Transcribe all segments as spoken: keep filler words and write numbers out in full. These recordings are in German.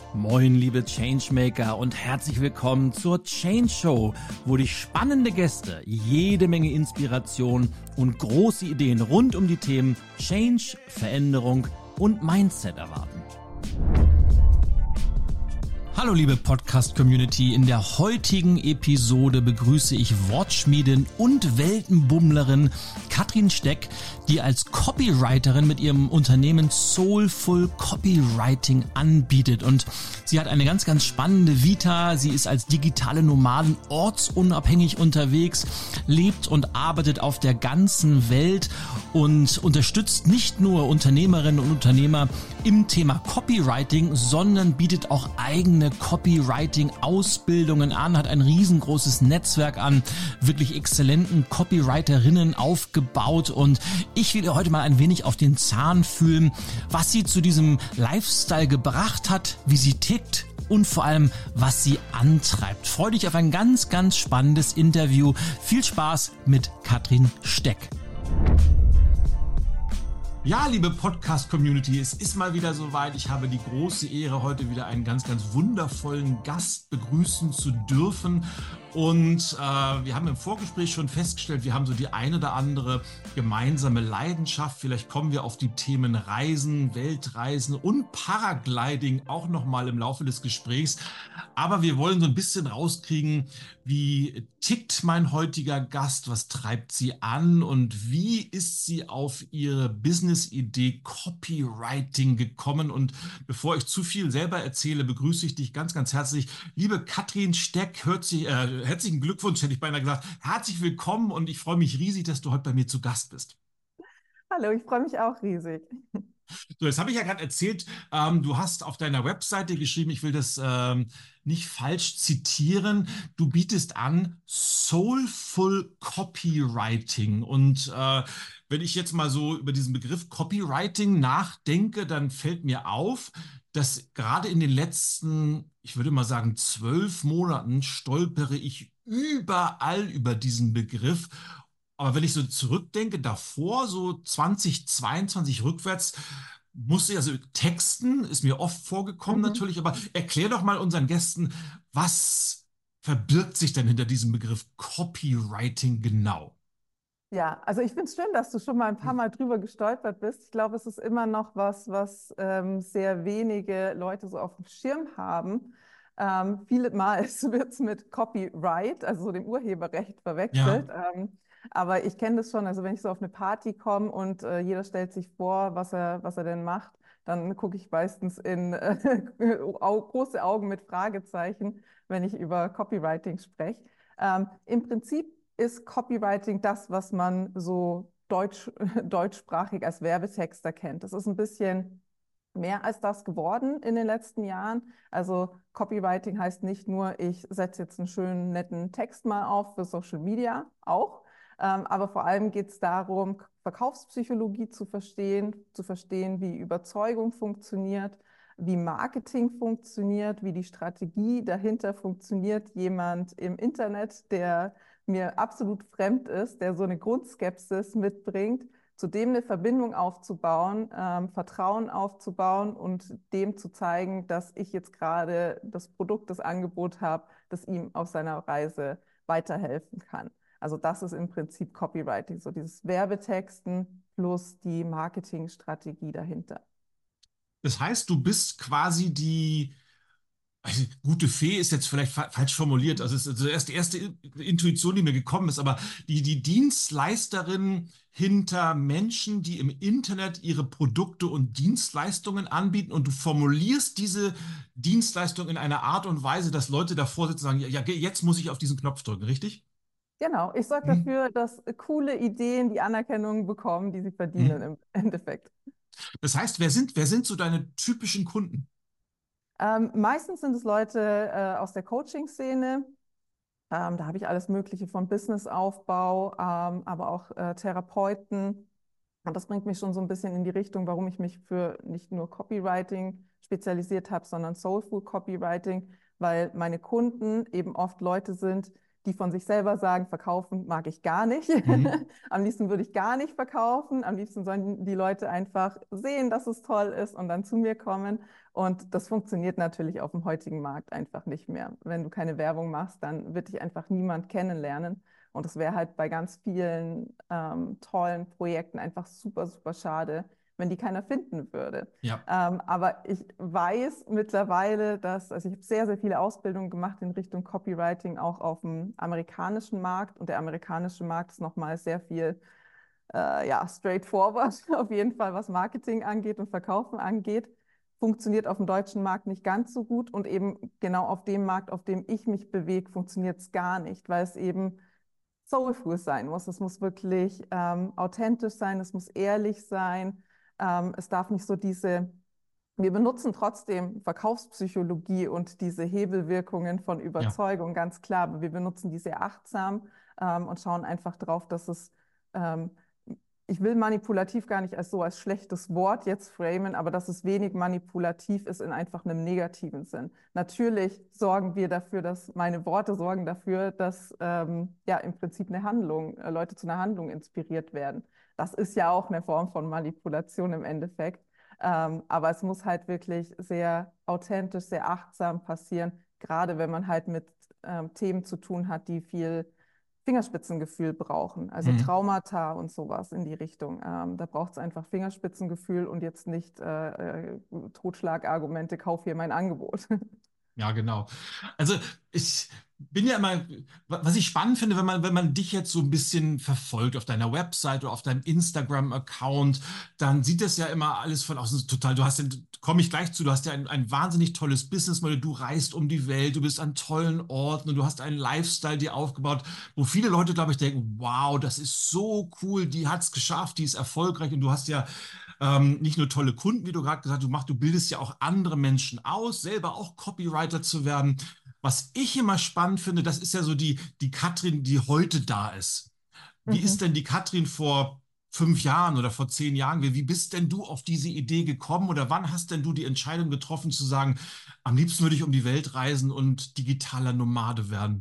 Moin, liebe Changemaker und herzlich willkommen zur Change Show, wo dich spannende Gäste, jede Menge Inspiration und große Ideen rund um die Themen Change, Veränderung und Mindset erwarten. Hallo liebe Podcast-Community, in der heutigen Episode begrüße ich Wortschmiedin und Weltenbummlerin Katrin Steck, die als Copywriterin mit ihrem Unternehmen Soulful Copywriting anbietet. Und sie hat eine ganz, ganz spannende Vita. Sie ist als digitale Nomadin ortsunabhängig unterwegs, lebt und arbeitet auf der ganzen Welt und unterstützt nicht nur Unternehmerinnen und Unternehmer im Thema Copywriting, sondern bietet auch eigene Copywriting-Ausbildungen an, hat ein riesengroßes Netzwerk an wirklich exzellenten Copywriterinnen aufgebaut und ich will ihr heute mal ein wenig auf den Zahn fühlen, was sie zu diesem Lifestyle gebracht hat, wie sie tickt und vor allem, was sie antreibt. Freue dich auf ein ganz, ganz spannendes Interview. Viel Spaß mit Katrin Steck. Ja, liebe Podcast-Community, es ist mal wieder soweit. Ich habe die große Ehre, heute wieder einen ganz, ganz wundervollen Gast begrüßen zu dürfen. Und äh, wir haben im Vorgespräch schon festgestellt, wir haben so die eine oder andere gemeinsame Leidenschaft. Vielleicht kommen wir auf die Themen Reisen, Weltreisen und Paragliding auch nochmal im Laufe des Gesprächs. Aber wir wollen so ein bisschen rauskriegen, wie tickt mein heutiger Gast, was treibt sie an und wie ist sie auf ihre Business-Idee Copywriting gekommen. Und bevor ich zu viel selber erzähle, begrüße ich dich ganz, ganz herzlich. Liebe Katrin Steck, hört sich, äh, herzlichen Glückwunsch, hätte ich beinahe gesagt. Herzlich willkommen und ich freue mich riesig, dass du heute bei mir zu Gast bist. Hallo, ich freue mich auch riesig. So, jetzt habe ich ja gerade erzählt, ähm, du hast auf deiner Webseite geschrieben, ich will das ähm, nicht falsch zitieren, du bietest an Soulful Copywriting und äh, wenn ich jetzt mal so über diesen Begriff Copywriting nachdenke, dann fällt mir auf, dass gerade in den letzten, ich würde mal sagen, zwölf Monaten stolpere ich überall über diesen Begriff. Aber wenn ich so zurückdenke, davor, so zwanzig zweiundzwanzig rückwärts, musste ich also texten, ist mir oft vorgekommen Mhm. natürlich, aber erklär doch mal unseren Gästen, was verbirgt sich denn hinter diesem Begriff Copywriting genau? Ja, also ich finde es schön, dass du schon mal ein paar Mal drüber gestolpert bist. Ich glaube, es ist immer noch was, was ähm, sehr wenige Leute so auf dem Schirm haben. Ähm, viele Mal wird es mit Copyright, also so dem Urheberrecht, verwechselt. Ja, Ähm, aber ich kenne das schon, also wenn ich so auf eine Party komme und äh, jeder stellt sich vor, was er, was er denn macht, dann gucke ich meistens in äh, au- große Augen mit Fragezeichen, wenn ich über Copywriting spreche. Ähm, im Prinzip ist Copywriting das, was man so deutsch, deutschsprachig als Werbetexter kennt. Das ist ein bisschen mehr als das geworden in den letzten Jahren. Also Copywriting heißt nicht nur, ich setze jetzt einen schönen, netten Text mal auf für Social Media, auch. Ähm, aber vor allem geht es darum, Verkaufspsychologie zu verstehen, zu verstehen, wie Überzeugung funktioniert, wie Marketing funktioniert, wie die Strategie dahinter funktioniert. Jemand im Internet, der mir absolut fremd ist, der so eine Grundskepsis mitbringt, zu dem eine Verbindung aufzubauen, ähm, Vertrauen aufzubauen und dem zu zeigen, dass ich jetzt gerade das Produkt, das Angebot habe, das ihm auf seiner Reise weiterhelfen kann. Also das ist im Prinzip Copywriting, so dieses Werbetexten plus die Marketingstrategie dahinter. das heißt, du bist quasi die also, gute Fee ist jetzt vielleicht fa falsch formuliert. Also es ist also erst die erste Intuition, die mir gekommen ist, aber die, die Dienstleisterin hinter Menschen, die im Internet ihre Produkte und Dienstleistungen anbieten und du formulierst diese Dienstleistung in einer Art und Weise, dass Leute davor sitzen und sagen, ja, ja, jetzt muss ich auf diesen Knopf drücken, richtig? Genau, ich sorge Hm? dafür, dass coole Ideen die Anerkennung bekommen, die sie verdienen Hm? im Endeffekt. Das heißt, wer sind, wer sind so deine typischen Kunden? Ähm, meistens sind es Leute äh, aus der Coaching-Szene. Ähm, da habe ich alles Mögliche von Businessaufbau, ähm, aber auch äh, Therapeuten. Und das bringt mich schon so ein bisschen in die Richtung, warum ich mich für nicht nur Copywriting spezialisiert habe, sondern Soulful Copywriting, weil meine Kunden eben oft Leute sind, die von sich selber sagen, verkaufen mag ich gar nicht. Mhm. Am liebsten würde ich gar nicht verkaufen. Am liebsten sollen die Leute einfach sehen, dass es toll ist und dann zu mir kommen. Und das funktioniert natürlich auf dem heutigen Markt einfach nicht mehr. Wenn du keine Werbung machst, dann wird dich einfach niemand kennenlernen. Und das wäre halt bei ganz vielen ähm, tollen Projekten einfach super, super schade, wenn die keiner finden würde. Ja. Ähm, aber ich weiß mittlerweile, dass, also ich habe sehr, sehr viele Ausbildungen gemacht in Richtung Copywriting, auch auf dem amerikanischen Markt. Und der amerikanische Markt ist nochmal sehr viel, äh, ja, straightforward, auf jeden Fall, was Marketing angeht und Verkaufen angeht. Funktioniert auf dem deutschen Markt nicht ganz so gut. Und eben genau auf dem Markt, auf dem ich mich bewege, funktioniert es gar nicht, weil es eben soulful sein muss. Es muss wirklich ähm, authentisch sein, es muss ehrlich sein. Ähm, es darf nicht so diese, wir benutzen trotzdem Verkaufspsychologie und diese Hebelwirkungen von Ja. Überzeugung, ganz klar, aber wir benutzen die sehr achtsam ähm, und schauen einfach drauf, dass es, ähm, ich will manipulativ gar nicht als so als schlechtes Wort jetzt framen, aber dass es wenig manipulativ ist in einfach einem negativen Sinn. Natürlich sorgen wir dafür, dass meine Worte sorgen dafür, dass ähm, ja im Prinzip eine Handlung, äh, Leute zu einer Handlung inspiriert werden. Das ist ja auch eine Form von Manipulation im Endeffekt. Ähm, aber es muss halt wirklich sehr authentisch, sehr achtsam passieren, gerade wenn man halt mit ähm, Themen zu tun hat, die viel Fingerspitzengefühl brauchen, also Mhm. Traumata und sowas in die Richtung. Ähm, da braucht es einfach Fingerspitzengefühl und jetzt nicht äh, äh, Totschlagargumente, kauf hier mein Angebot. Ja, genau. Also ich bin ja immer, was ich spannend finde, wenn man, wenn man dich jetzt so ein bisschen verfolgt auf deiner Website oder auf deinem Instagram-Account, dann sieht das ja immer alles von außen total, du hast, komme ich gleich zu, du hast ja ein, ein wahnsinnig tolles Businessmodell, du reist um die Welt, du bist an tollen Orten und du hast einen Lifestyle dir aufgebaut, wo viele Leute, glaube ich, denken, wow, das ist so cool, die hat es geschafft, die ist erfolgreich und du hast ja ähm, nicht nur tolle Kunden, wie du gerade gesagt hast, du machst, du bildest ja auch andere Menschen aus, selber auch Copywriter zu werden. Was ich immer spannend finde, das ist ja so die, die Katrin, die heute da ist. Wie ist Mhm. denn die Katrin vor fünf Jahren oder vor zehn Jahren? Wie bist denn du auf diese Idee gekommen oder wann hast denn du die Entscheidung getroffen zu sagen, am liebsten würde ich um die Welt reisen und digitaler Nomade werden?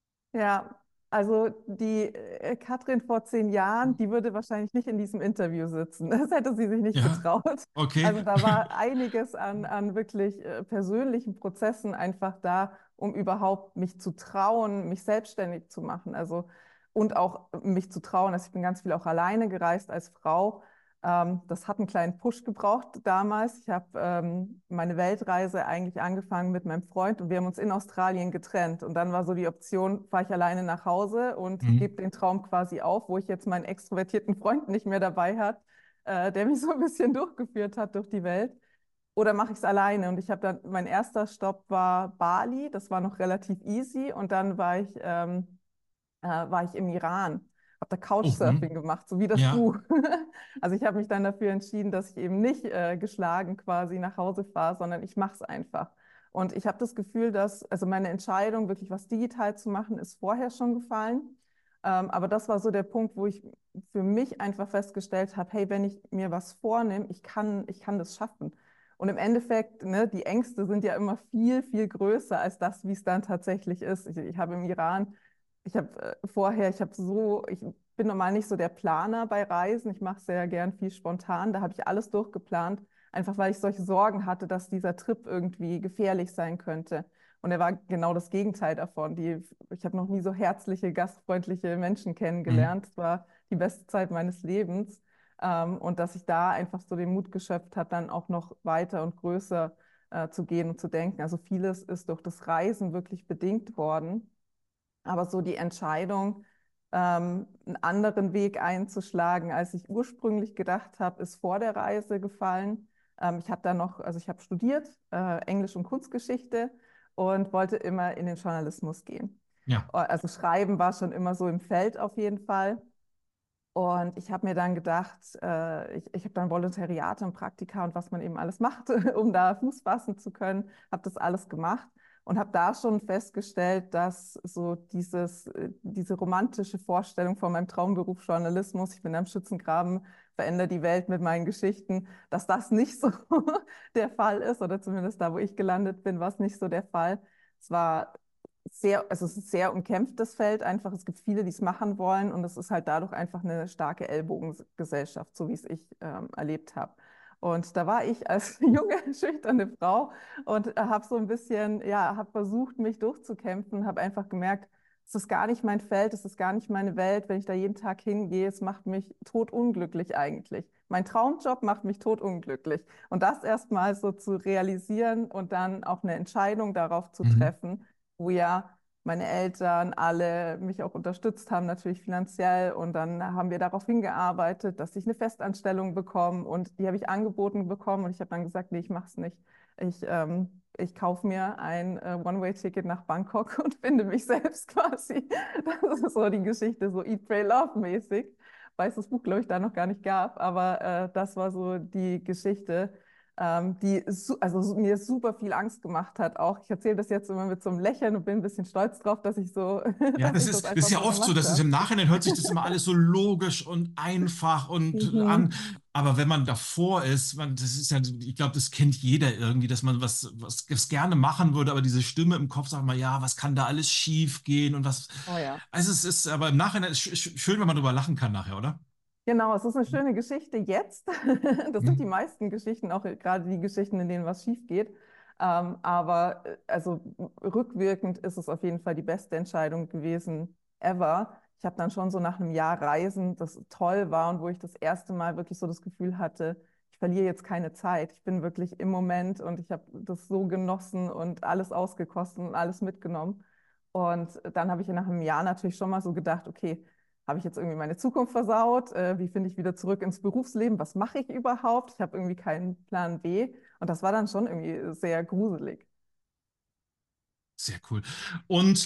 Ja, also die äh, Katrin vor zehn Jahren, die würde wahrscheinlich nicht in diesem Interview sitzen. Das hätte sie sich nicht Ja, getraut. okay. Also da war einiges an, an wirklich äh, persönlichen Prozessen einfach da, um überhaupt mich zu trauen, mich selbstständig zu machen. Also und auch mich zu trauen. Also ich bin ganz viel auch alleine gereist als Frau. Ähm, das hat einen kleinen Push gebraucht damals. Ich habe ähm, meine Weltreise eigentlich angefangen mit meinem Freund und wir haben uns in Australien getrennt. Und dann war so die Option, fahre ich alleine nach Hause und Mhm. gebe den Traum quasi auf, wo ich jetzt meinen extrovertierten Freund nicht mehr dabei hat, äh, der mich so ein bisschen durchgeführt hat durch die Welt. Oder mache ich es alleine? Und ich habe dann, mein erster Stopp war Bali, das war noch relativ easy. Und dann war ich ähm, äh, war ich im Iran, habe da Oh, Couchsurfing mhm. gemacht, so wie das Ja. Buch. Also ich habe mich dann dafür entschieden, dass ich eben nicht äh, geschlagen quasi nach Hause fahre, sondern ich mache es einfach. Und ich habe das Gefühl, dass, also meine Entscheidung, wirklich was digital zu machen, ist vorher schon gefallen. Ähm, aber das war so der Punkt, wo ich für mich einfach festgestellt habe, hey, wenn ich mir was vornehme, ich kann, ich kann das schaffen. Und im Endeffekt, ne, die Ängste sind ja immer viel, viel größer als das, wie es dann tatsächlich ist. Ich, ich habe im Iran ich habe äh, vorher, ich habe so, ich bin normal nicht so der Planer bei Reisen. Ich mache sehr gern viel spontan. Da habe ich alles durchgeplant, einfach weil ich solche Sorgen hatte, dass dieser Trip irgendwie gefährlich sein könnte. Und er war genau das Gegenteil davon. Die, ich habe noch nie so herzliche, gastfreundliche Menschen Mhm. kennengelernt. Es war die beste Zeit meines Lebens. Ähm, und dass ich da einfach so den Mut geschöpft habe, dann auch noch weiter und größer äh, zu gehen und zu denken. Also vieles ist durch das Reisen wirklich bedingt worden. Aber so die Entscheidung, ähm, einen anderen Weg einzuschlagen, als ich ursprünglich gedacht habe, ist vor der Reise gefallen. Ähm, ich habe da noch, also ich habe studiert, äh, Englisch und Kunstgeschichte und wollte immer in den Journalismus gehen. Ja. Also Schreiben war schon immer so im Feld auf jeden Fall. Und ich habe mir dann gedacht, äh, ich, ich habe dann Volontariate und Praktika und was man eben alles macht, um da Fuß fassen zu können, habe das alles gemacht und habe da schon festgestellt, dass so dieses, äh, diese romantische Vorstellung von meinem Traumberuf Journalismus, ich bin am Schützengraben, verändere die Welt mit meinen Geschichten, dass das nicht so der Fall ist oder zumindest da, wo ich gelandet bin, war es nicht so der Fall. Es war sehr, also es ist ein sehr umkämpftes Feld einfach. Es gibt viele, die es machen wollen und es ist halt dadurch einfach eine starke Ellbogengesellschaft, so wie es ich ähm, erlebt habe. Und da war ich als junge, schüchterne Frau und äh, habe so ein bisschen, ja, habe versucht, mich durchzukämpfen, habe einfach gemerkt, es ist gar nicht mein Feld, es ist gar nicht meine Welt, wenn ich da jeden Tag hingehe, es macht mich totunglücklich eigentlich. Mein Traumjob macht mich totunglücklich. Und das erstmal so zu realisieren und dann auch eine Entscheidung darauf zu Mhm. treffen, wo ja meine Eltern alle mich auch unterstützt haben, natürlich finanziell. Und dann haben wir darauf hingearbeitet, dass ich eine Festanstellung bekomme. Und die habe ich angeboten bekommen. Und ich habe dann gesagt, nee, ich mache es nicht. Ich, ähm, ich kaufe mir ein äh, One-Way-Ticket nach Bangkok und finde mich selbst quasi. Das ist so die Geschichte, so Eat, Pray, Love mäßig. Weil es das Buch, glaube ich, da noch gar nicht gab. Aber äh, das war so die Geschichte, ähm, die su also su- mir super viel Angst gemacht hat. Auch ich erzähle das jetzt immer mit so einem Lächeln und bin ein bisschen stolz drauf, dass ich so, Ja, dass das ich das ist, das ist einfach ja so oft so, gemacht dass es habe. im Nachhinein hört sich das immer alles so logisch und einfach und an. Mhm. Aber wenn man davor ist, man, das ist ja, ich glaube, das kennt jeder irgendwie, dass man was, was, was gerne machen würde, aber diese Stimme im Kopf sagt mal, ja, was kann da alles schief gehen und was. Oh ja. Also es ist, aber im Nachhinein ist sch sch- schön, wenn man drüber lachen kann nachher, oder? Genau, es ist eine schöne Geschichte jetzt. Das sind die Mhm. meisten Geschichten, auch gerade die Geschichten, in denen was schief geht. Ähm, aber äh, also rückwirkend ist es auf jeden Fall die beste Entscheidung gewesen ever. Ich habe dann schon so nach einem Jahr Reisen, das toll war und wo ich das erste Mal wirklich so das Gefühl hatte, ich verliere jetzt keine Zeit. Ich bin wirklich im Moment und ich habe das so genossen und alles ausgekostet und alles mitgenommen. Und dann habe ich nach einem Jahr natürlich schon mal so gedacht, okay, habe ich jetzt irgendwie meine Zukunft versaut? Äh, wie finde ich wieder zurück ins Berufsleben? Was mache ich überhaupt? Ich habe irgendwie keinen Plan B. Und das war dann schon irgendwie sehr gruselig. Sehr cool. Und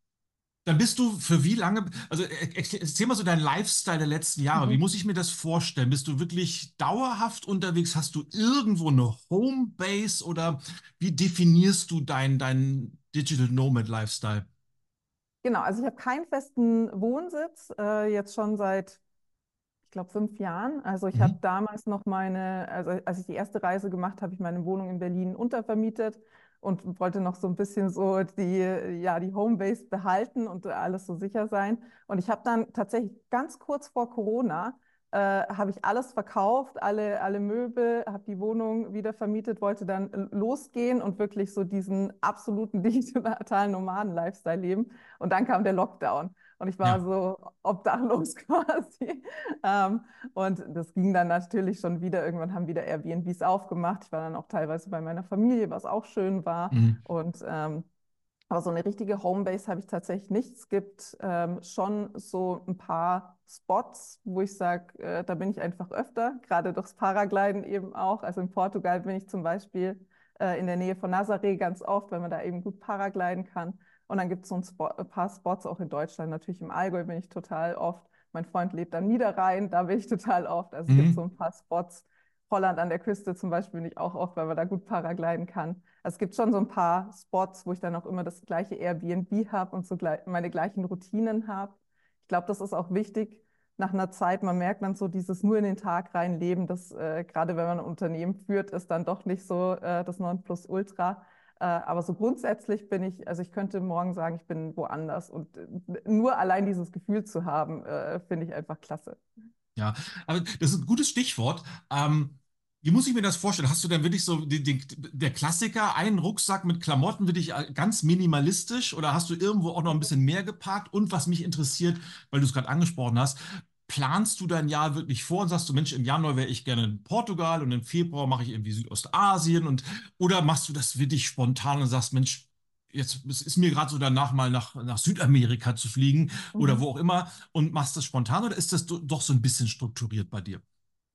dann bist du für wie lange, also äh, erzähl mal so deinen Lifestyle der letzten Jahre. Wie Mhm. muss ich mir das vorstellen? Bist du wirklich dauerhaft unterwegs? Hast du irgendwo eine Homebase oder wie definierst du deinen dein Digital Nomad Lifestyle? Genau, also ich habe keinen festen Wohnsitz, äh, jetzt schon seit, ich glaube, fünf Jahren. Also ich habe Mhm. damals noch meine, also als ich die erste Reise gemacht habe, habe ich meine Wohnung in Berlin untervermietet und wollte noch so ein bisschen so die, ja, die Homebase behalten und alles so sicher sein. Und ich habe dann tatsächlich ganz kurz vor Corona äh, habe ich alles verkauft, alle, alle Möbel, habe die Wohnung wieder vermietet, wollte dann losgehen und wirklich so diesen absoluten digitalen Nomaden-Lifestyle leben. Und dann kam der Lockdown. Und ich war Ja. so obdachlos quasi. Ähm, und das ging dann natürlich schon wieder. Irgendwann haben wieder Airbnbs aufgemacht. Ich war dann auch teilweise bei meiner Familie, was auch schön war. Mhm. Und ähm, aber so eine richtige Homebase habe ich tatsächlich nicht. Es gibt ähm, schon so ein paar Spots, wo ich sage, äh, da bin ich einfach öfter, gerade durchs Paragliden eben auch. Also in Portugal bin ich zum Beispiel äh, in der Nähe von Nazaré ganz oft, weil man da eben gut Paragliden kann. Und dann gibt es so ein, Spot, ein paar Spots auch in Deutschland. Natürlich im Allgäu bin ich total oft. Mein Freund lebt am Niederrhein, da bin ich total oft. Also es gibt so Mhm. ein paar Spots. Holland an der Küste zum Beispiel bin ich auch oft, weil man da gut paragliden kann. Also es gibt schon so ein paar Spots, wo ich dann auch immer das gleiche Airbnb habe und so meine gleichen Routinen habe. Ich glaube, das ist auch wichtig nach einer Zeit. Man merkt dann so dieses nur in den Tag rein Leben, das äh, gerade wenn man ein Unternehmen führt, ist dann doch nicht so äh, das Nonplusultra. Äh, aber so grundsätzlich bin ich, also ich könnte morgen sagen, ich bin woanders und äh, nur allein dieses Gefühl zu haben, äh, finde ich einfach klasse. Ja, aber das ist ein gutes Stichwort. Ähm, wie muss ich mir das vorstellen? Hast du denn wirklich so den, den, der Klassiker, einen Rucksack mit Klamotten, wirklich äh, ganz minimalistisch oder hast du irgendwo auch noch ein bisschen mehr geparkt? Und was mich interessiert, weil du es gerade angesprochen hast, planst du dein Jahr wirklich vor und sagst du, Mensch, im Januar wäre ich gerne in Portugal und im Februar mache ich irgendwie Südostasien und oder machst du das wirklich spontan und sagst, Mensch, jetzt es ist mir gerade so danach mal nach, nach Südamerika zu fliegen oder Mhm. wo auch immer und machst das spontan oder ist das do- doch so ein bisschen strukturiert bei dir?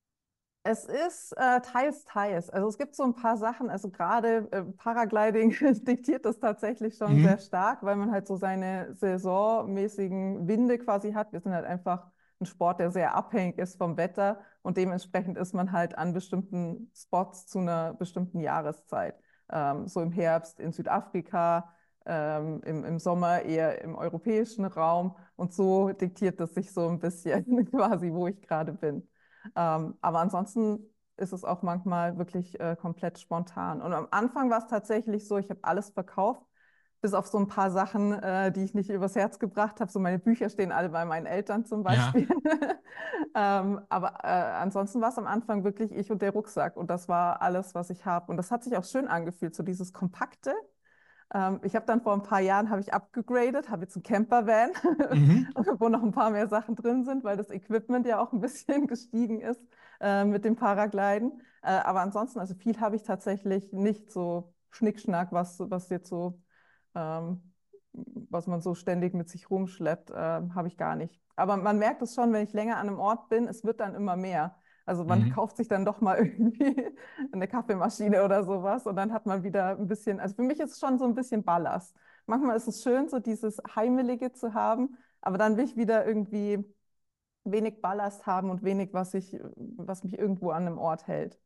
Es ist äh, teils, teils. Also es gibt so ein paar Sachen, also gerade äh, Paragliding diktiert das tatsächlich schon sehr Mhm. stark, weil man halt so seine saisonmäßigen Winde quasi hat. Wir sind halt einfach ein Sport, der sehr abhängig ist vom Wetter und dementsprechend ist man halt an bestimmten Spots zu einer bestimmten Jahreszeit. Ähm, so im Herbst in Südafrika, ähm, im, im Sommer eher im europäischen Raum und so diktiert das sich so ein bisschen quasi, wo ich gerade bin. Ähm, aber ansonsten ist es auch manchmal wirklich äh, komplett spontan. Und am Anfang war es tatsächlich so, ich habe alles verkauft. bis auf so ein paar Sachen, äh, die ich nicht übers Herz gebracht habe. So meine Bücher stehen alle bei meinen Eltern zum Ja. Beispiel. ähm, aber äh, ansonsten war es am Anfang wirklich ich und der Rucksack und das war alles, was ich habe. Und das hat sich auch schön angefühlt, so dieses Kompakte. Ähm, ich habe dann vor ein paar Jahren habe ich abgegradet, habe jetzt einen Campervan, Mhm. wo noch ein paar mehr Sachen drin sind, weil das Equipment ja auch ein bisschen gestiegen ist äh, mit dem Paragliden. Äh, aber ansonsten, also viel habe ich tatsächlich nicht so Schnickschnack, was, was jetzt so, ähm, was man so ständig mit sich rumschleppt, äh, habe ich gar nicht. Aber man merkt es schon, wenn ich länger an einem Ort bin, es wird dann immer mehr. Also man Mhm. kauft sich dann doch mal irgendwie eine Kaffeemaschine oder sowas und dann hat man wieder ein bisschen, also für mich ist es schon so ein bisschen Ballast. Manchmal ist es schön, so dieses Heimelige zu haben, aber dann will ich wieder irgendwie wenig Ballast haben und wenig, was ich, was mich irgendwo an einem Ort hält.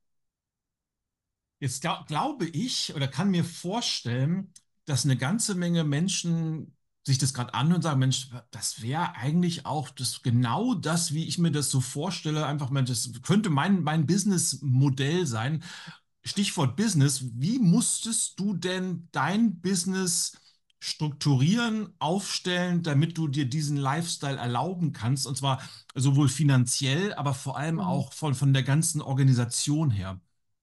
Jetzt glaub, glaube ich oder kann mir vorstellen, dass eine ganze Menge Menschen sich das gerade anhören und sagen, Mensch, das wäre eigentlich auch das genau das, wie ich mir das so vorstelle. Einfach, Mensch, das könnte mein, mein Businessmodell sein. Stichwort Business. Wie musstest du denn dein Business strukturieren, aufstellen, damit du dir diesen Lifestyle erlauben kannst? Und zwar sowohl finanziell, aber vor allem Mhm. auch von, von der ganzen Organisation her.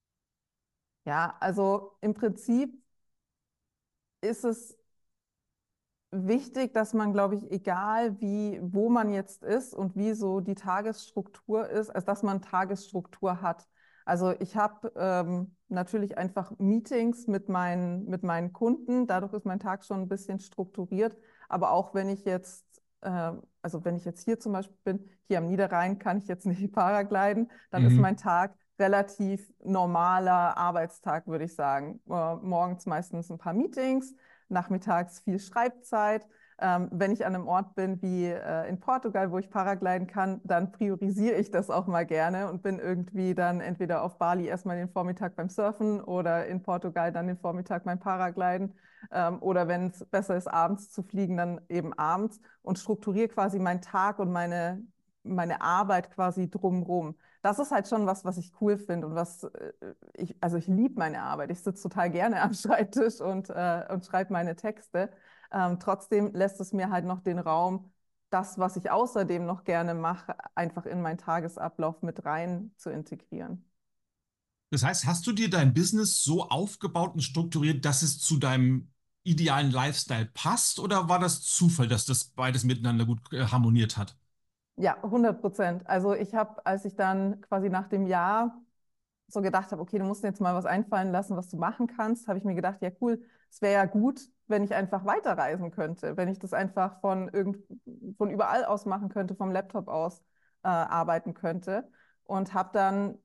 Ja, also im Prinzip ist es wichtig, dass man, glaube ich, egal wie, wo man jetzt ist und wie so die Tagesstruktur ist, also dass man Tagesstruktur hat. Also ich habe ähm, natürlich einfach Meetings mit meinen, mit meinen Kunden, dadurch ist mein Tag schon ein bisschen strukturiert, aber auch wenn ich jetzt, äh, also wenn ich jetzt hier zum Beispiel bin, hier am Niederrhein kann ich jetzt nicht paragliden, dann ist Mhm. mein Tag relativ normaler Arbeitstag, würde ich sagen. Äh, morgens meistens ein paar Meetings, nachmittags viel Schreibzeit. Ähm, wenn ich an einem Ort bin wie äh, in Portugal, wo ich Paragliden kann, dann priorisiere ich das auch mal gerne und bin irgendwie dann entweder auf Bali erstmal den Vormittag beim Surfen oder in Portugal dann den Vormittag beim Paragliden. Ähm, oder wenn es besser ist, abends zu fliegen, dann eben abends und strukturiere quasi meinen Tag und meine, meine Arbeit quasi drumrum. Das ist halt schon was, was ich cool finde und was äh, ich, also ich liebe meine Arbeit. Ich sitze total gerne am Schreibtisch und, äh, und schreibe meine Texte. Ähm, trotzdem lässt es mir halt noch den Raum, das, was ich außerdem noch gerne mache, einfach in meinen Tagesablauf mit rein zu integrieren. Das heißt, hast du dir dein Business so aufgebaut und strukturiert, dass es zu deinem idealen Lifestyle passt, oder war das Zufall, dass das beides miteinander gut äh, harmoniert hat? Ja, hundert Prozent. Also ich habe, als ich dann quasi nach dem Jahr so gedacht habe, okay, du musst dir jetzt mal was einfallen lassen, was du machen kannst, habe ich mir gedacht, ja cool, es wäre ja gut, wenn ich einfach weiterreisen könnte, wenn ich das einfach von irgend, von überall aus machen könnte, vom Laptop aus äh, arbeiten könnte und habe dann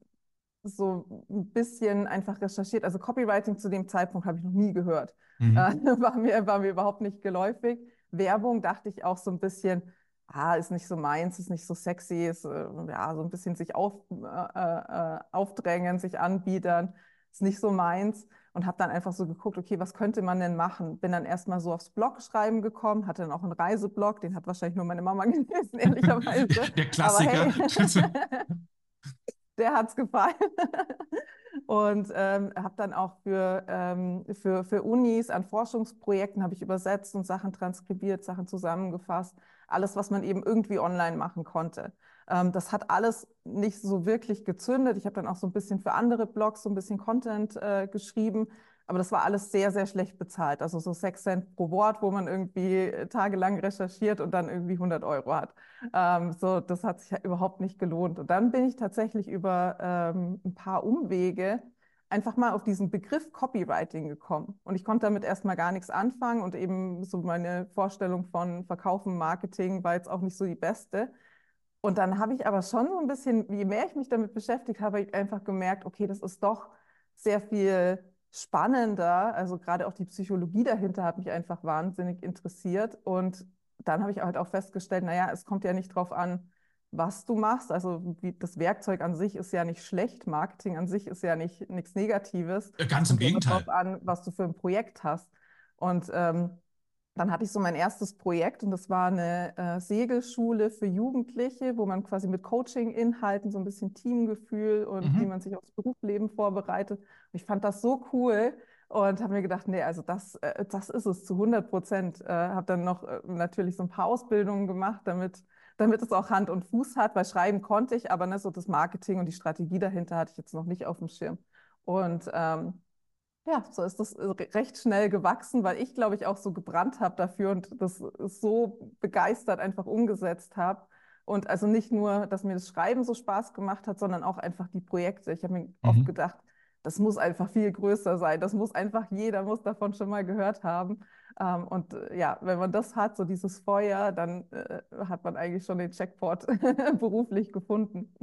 so ein bisschen einfach recherchiert. Also Copywriting zu dem Zeitpunkt habe ich noch nie gehört. Äh, Mhm. war mir, war mir überhaupt nicht geläufig. Werbung dachte ich auch so ein bisschen, ah, ist nicht so meins, ist nicht so sexy, ist äh, ja so ein bisschen sich auf, äh, äh, aufdrängen, sich anbiedern, ist nicht so meins. Und habe dann einfach so geguckt, okay, was könnte man denn machen? Bin dann erstmal so aufs Blogschreiben gekommen, hatte dann auch einen Reiseblog, den hat wahrscheinlich nur meine Mama gelesen, ehrlicherweise. Der Aber Klassiker. hey, der hat es gefallen. Und ähm, habe dann auch für, ähm, für, für Unis an Forschungsprojekten habe ich übersetzt und Sachen transkribiert, Sachen zusammengefasst. Alles, was man eben irgendwie online machen konnte. Ähm, das hat alles nicht so wirklich gezündet. Ich habe dann auch so ein bisschen für andere Blogs so ein bisschen Content äh, geschrieben. Aber das war alles sehr, sehr schlecht bezahlt. Also so sechs Cent pro Wort, wo man irgendwie tagelang recherchiert und dann irgendwie hundert Euro hat. Ähm, so, das hat sich ja überhaupt nicht gelohnt. Und dann bin ich tatsächlich über ähm, ein paar Umwege einfach mal auf diesen Begriff Copywriting gekommen. Und ich konnte damit erstmal gar nichts anfangen und eben so meine Vorstellung von Verkaufen, Marketing war jetzt auch nicht so die beste. Und dann habe ich aber schon so ein bisschen, je mehr ich mich damit beschäftigt habe, habe ich einfach gemerkt, okay, das ist doch sehr viel spannender. Also gerade auch die Psychologie dahinter hat mich einfach wahnsinnig interessiert. Und dann habe ich halt auch festgestellt, naja, es kommt ja nicht drauf an, was du machst. Also wie, das Werkzeug an sich ist ja nicht schlecht. Marketing an sich ist ja nicht nichts Negatives. Äh, Es Ganz im kommt ja immer drauf Gegenteil. an, was du für ein Projekt hast. Und ähm, dann hatte ich so mein erstes Projekt und das war eine äh, Segelschule für Jugendliche, wo man quasi mit Coaching-Inhalten so ein bisschen Teamgefühl und wie Mhm. man sich aufs Berufsleben vorbereitet. Und ich fand das so cool Und habe mir gedacht, nee, also das, äh, das ist es zu hundert Prozent. Äh, habe dann noch äh, natürlich so ein paar Ausbildungen gemacht, damit, damit es auch Hand und Fuß hat, weil schreiben konnte ich, aber ne, so das Marketing und die Strategie dahinter hatte ich jetzt noch nicht auf dem Schirm. Und ähm, ja, so ist das äh, recht schnell gewachsen, weil ich, glaube ich, auch so gebrannt habe dafür und das so begeistert einfach umgesetzt habe. Und also nicht nur, dass mir das Schreiben so Spaß gemacht hat, sondern auch einfach die Projekte. Ich habe mir oft Mhm. gedacht, das muss einfach viel größer sein. Das muss einfach jeder muss davon schon mal gehört haben. Ähm, und äh, ja, wenn man das hat, so dieses Feuer, dann äh, hat man eigentlich schon den Jackpot beruflich gefunden.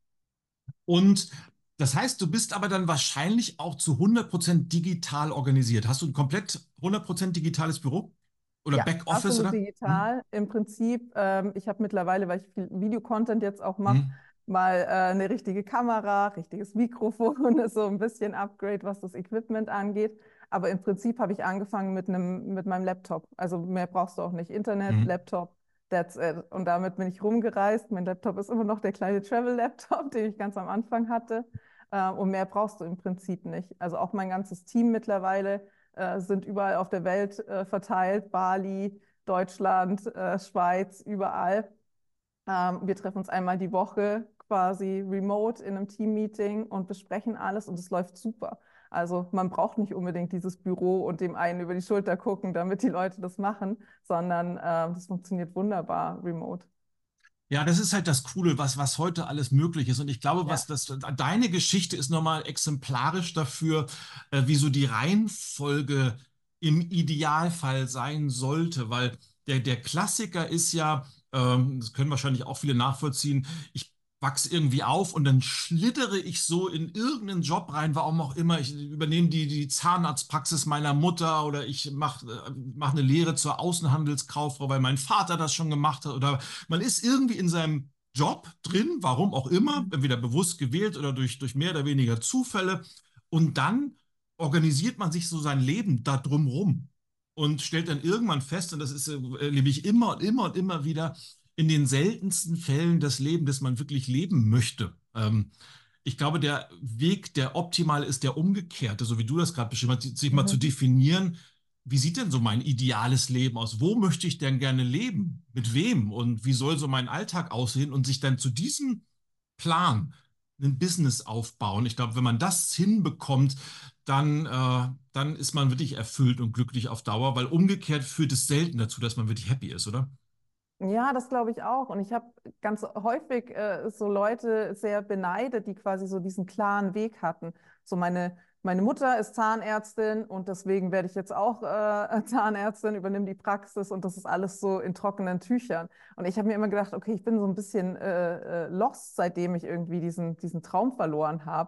Und das heißt, du bist aber dann wahrscheinlich auch zu hundert Prozent digital organisiert. Hast du ein komplett hundert Prozent digitales Büro oder Ja, Backoffice, absolut oder? Hm? digital. Im Prinzip, ähm, ich habe mittlerweile, weil ich viel Videocontent jetzt auch mache, Hm? mal äh, eine richtige Kamera, richtiges Mikrofon, so ein bisschen Upgrade, was das Equipment angeht. Aber im Prinzip habe ich angefangen mit einem, mit meinem Laptop. Also mehr brauchst du auch nicht. Internet, Hm? Laptop, that's it. Und damit bin ich rumgereist. Mein Laptop ist immer noch der kleine Travel-Laptop, den ich ganz am Anfang hatte. Äh, und mehr brauchst du im Prinzip nicht. Also auch mein ganzes Team mittlerweile äh, sind überall auf der Welt äh, verteilt, Bali, Deutschland, äh, Schweiz, überall. Ähm, wir treffen uns einmal die Woche quasi remote in einem Team-Meeting und besprechen alles und es läuft super. Also man braucht nicht unbedingt dieses Büro und dem einen über die Schulter gucken, damit die Leute das machen, sondern äh, das funktioniert wunderbar remote. Ja, das ist halt das Coole, was, was heute alles möglich ist. Und ich glaube, Ja. was das, deine Geschichte ist nochmal exemplarisch dafür, äh, wie so die Reihenfolge im Idealfall sein sollte. Weil der, der Klassiker ist ja, ähm, das können wahrscheinlich auch viele nachvollziehen, ich wachse irgendwie auf und dann schlittere ich so in irgendeinen Job rein, warum auch immer. Ich übernehme die, die Zahnarztpraxis meiner Mutter oder ich mache äh, mach eine Lehre zur Außenhandelskauffrau, weil mein Vater das schon gemacht hat oder man ist irgendwie in seinem Job drin, warum auch immer, entweder bewusst gewählt oder durch, durch mehr oder weniger Zufälle. Und dann organisiert man sich so sein Leben da drumrum und stellt dann irgendwann fest, und das ist, äh, erlebe ich immer und immer und immer wieder, in den seltensten Fällen das Leben, das man wirklich leben möchte. Ähm, ich glaube, der Weg, der optimal ist, der umgekehrte, so wie du das gerade beschrieben hast, sich mal zu Mhm. definieren, wie sieht denn so mein ideales Leben aus? Wo möchte ich denn gerne leben? Mit wem? Und wie soll so mein Alltag aussehen? Und sich dann zu diesem Plan ein Business aufbauen. Ich glaube, wenn man das hinbekommt, dann, äh, dann ist man wirklich erfüllt und glücklich auf Dauer, weil umgekehrt führt es selten dazu, dass man wirklich happy ist, oder? Ja, das glaube ich auch. Und ich habe ganz häufig äh, so Leute sehr beneidet, die quasi so diesen klaren Weg hatten. So meine, meine Mutter ist Zahnärztin und deswegen werde ich jetzt auch äh, Zahnärztin, übernehme die Praxis und das ist alles so in trockenen Tüchern. Und ich habe mir immer gedacht, okay, ich bin so ein bisschen äh, äh, lost, seitdem ich irgendwie diesen, diesen Traum verloren habe,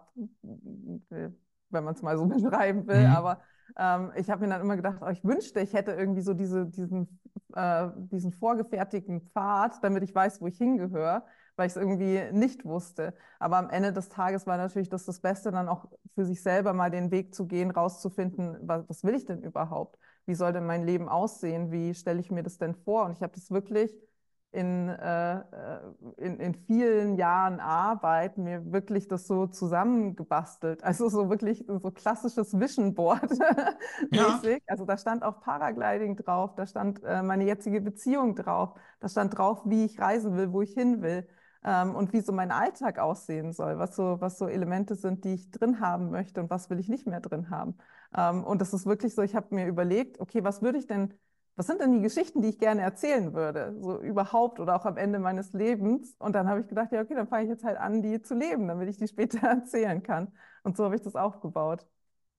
wenn man es mal so beschreiben will. Mhm. Aber ähm, ich habe mir dann immer gedacht, oh, ich wünschte, ich hätte irgendwie so diese, diesen äh, diesen vorgefertigten Pfad, damit ich weiß, wo ich hingehöre, weil ich es irgendwie nicht wusste. Aber am Ende des Tages war natürlich das das Beste, dann auch für sich selber mal den Weg zu gehen, rauszufinden, was, was will ich denn überhaupt? Wie soll denn mein Leben aussehen? Wie stelle ich mir das denn vor? Und ich habe das wirklich in, äh, in, in vielen Jahren Arbeit mir wirklich das so zusammengebastelt. Also so wirklich so klassisches Vision Board Ja, mäßig. Also da stand auch Paragliding drauf, da stand äh, meine jetzige Beziehung drauf, da stand drauf, wie ich reisen will, wo ich hin will. Ähm, und wie so mein Alltag aussehen soll, was so, was so Elemente sind, die ich drin haben möchte und was will ich nicht mehr drin haben. Ähm, und das ist wirklich so, ich habe mir überlegt, okay, was würde ich denn was sind denn die Geschichten, die ich gerne erzählen würde, so überhaupt oder auch am Ende meines Lebens? Und dann habe ich gedacht, ja, okay, dann fange ich jetzt halt an, die zu leben, damit ich die später erzählen kann. Und so habe ich das aufgebaut.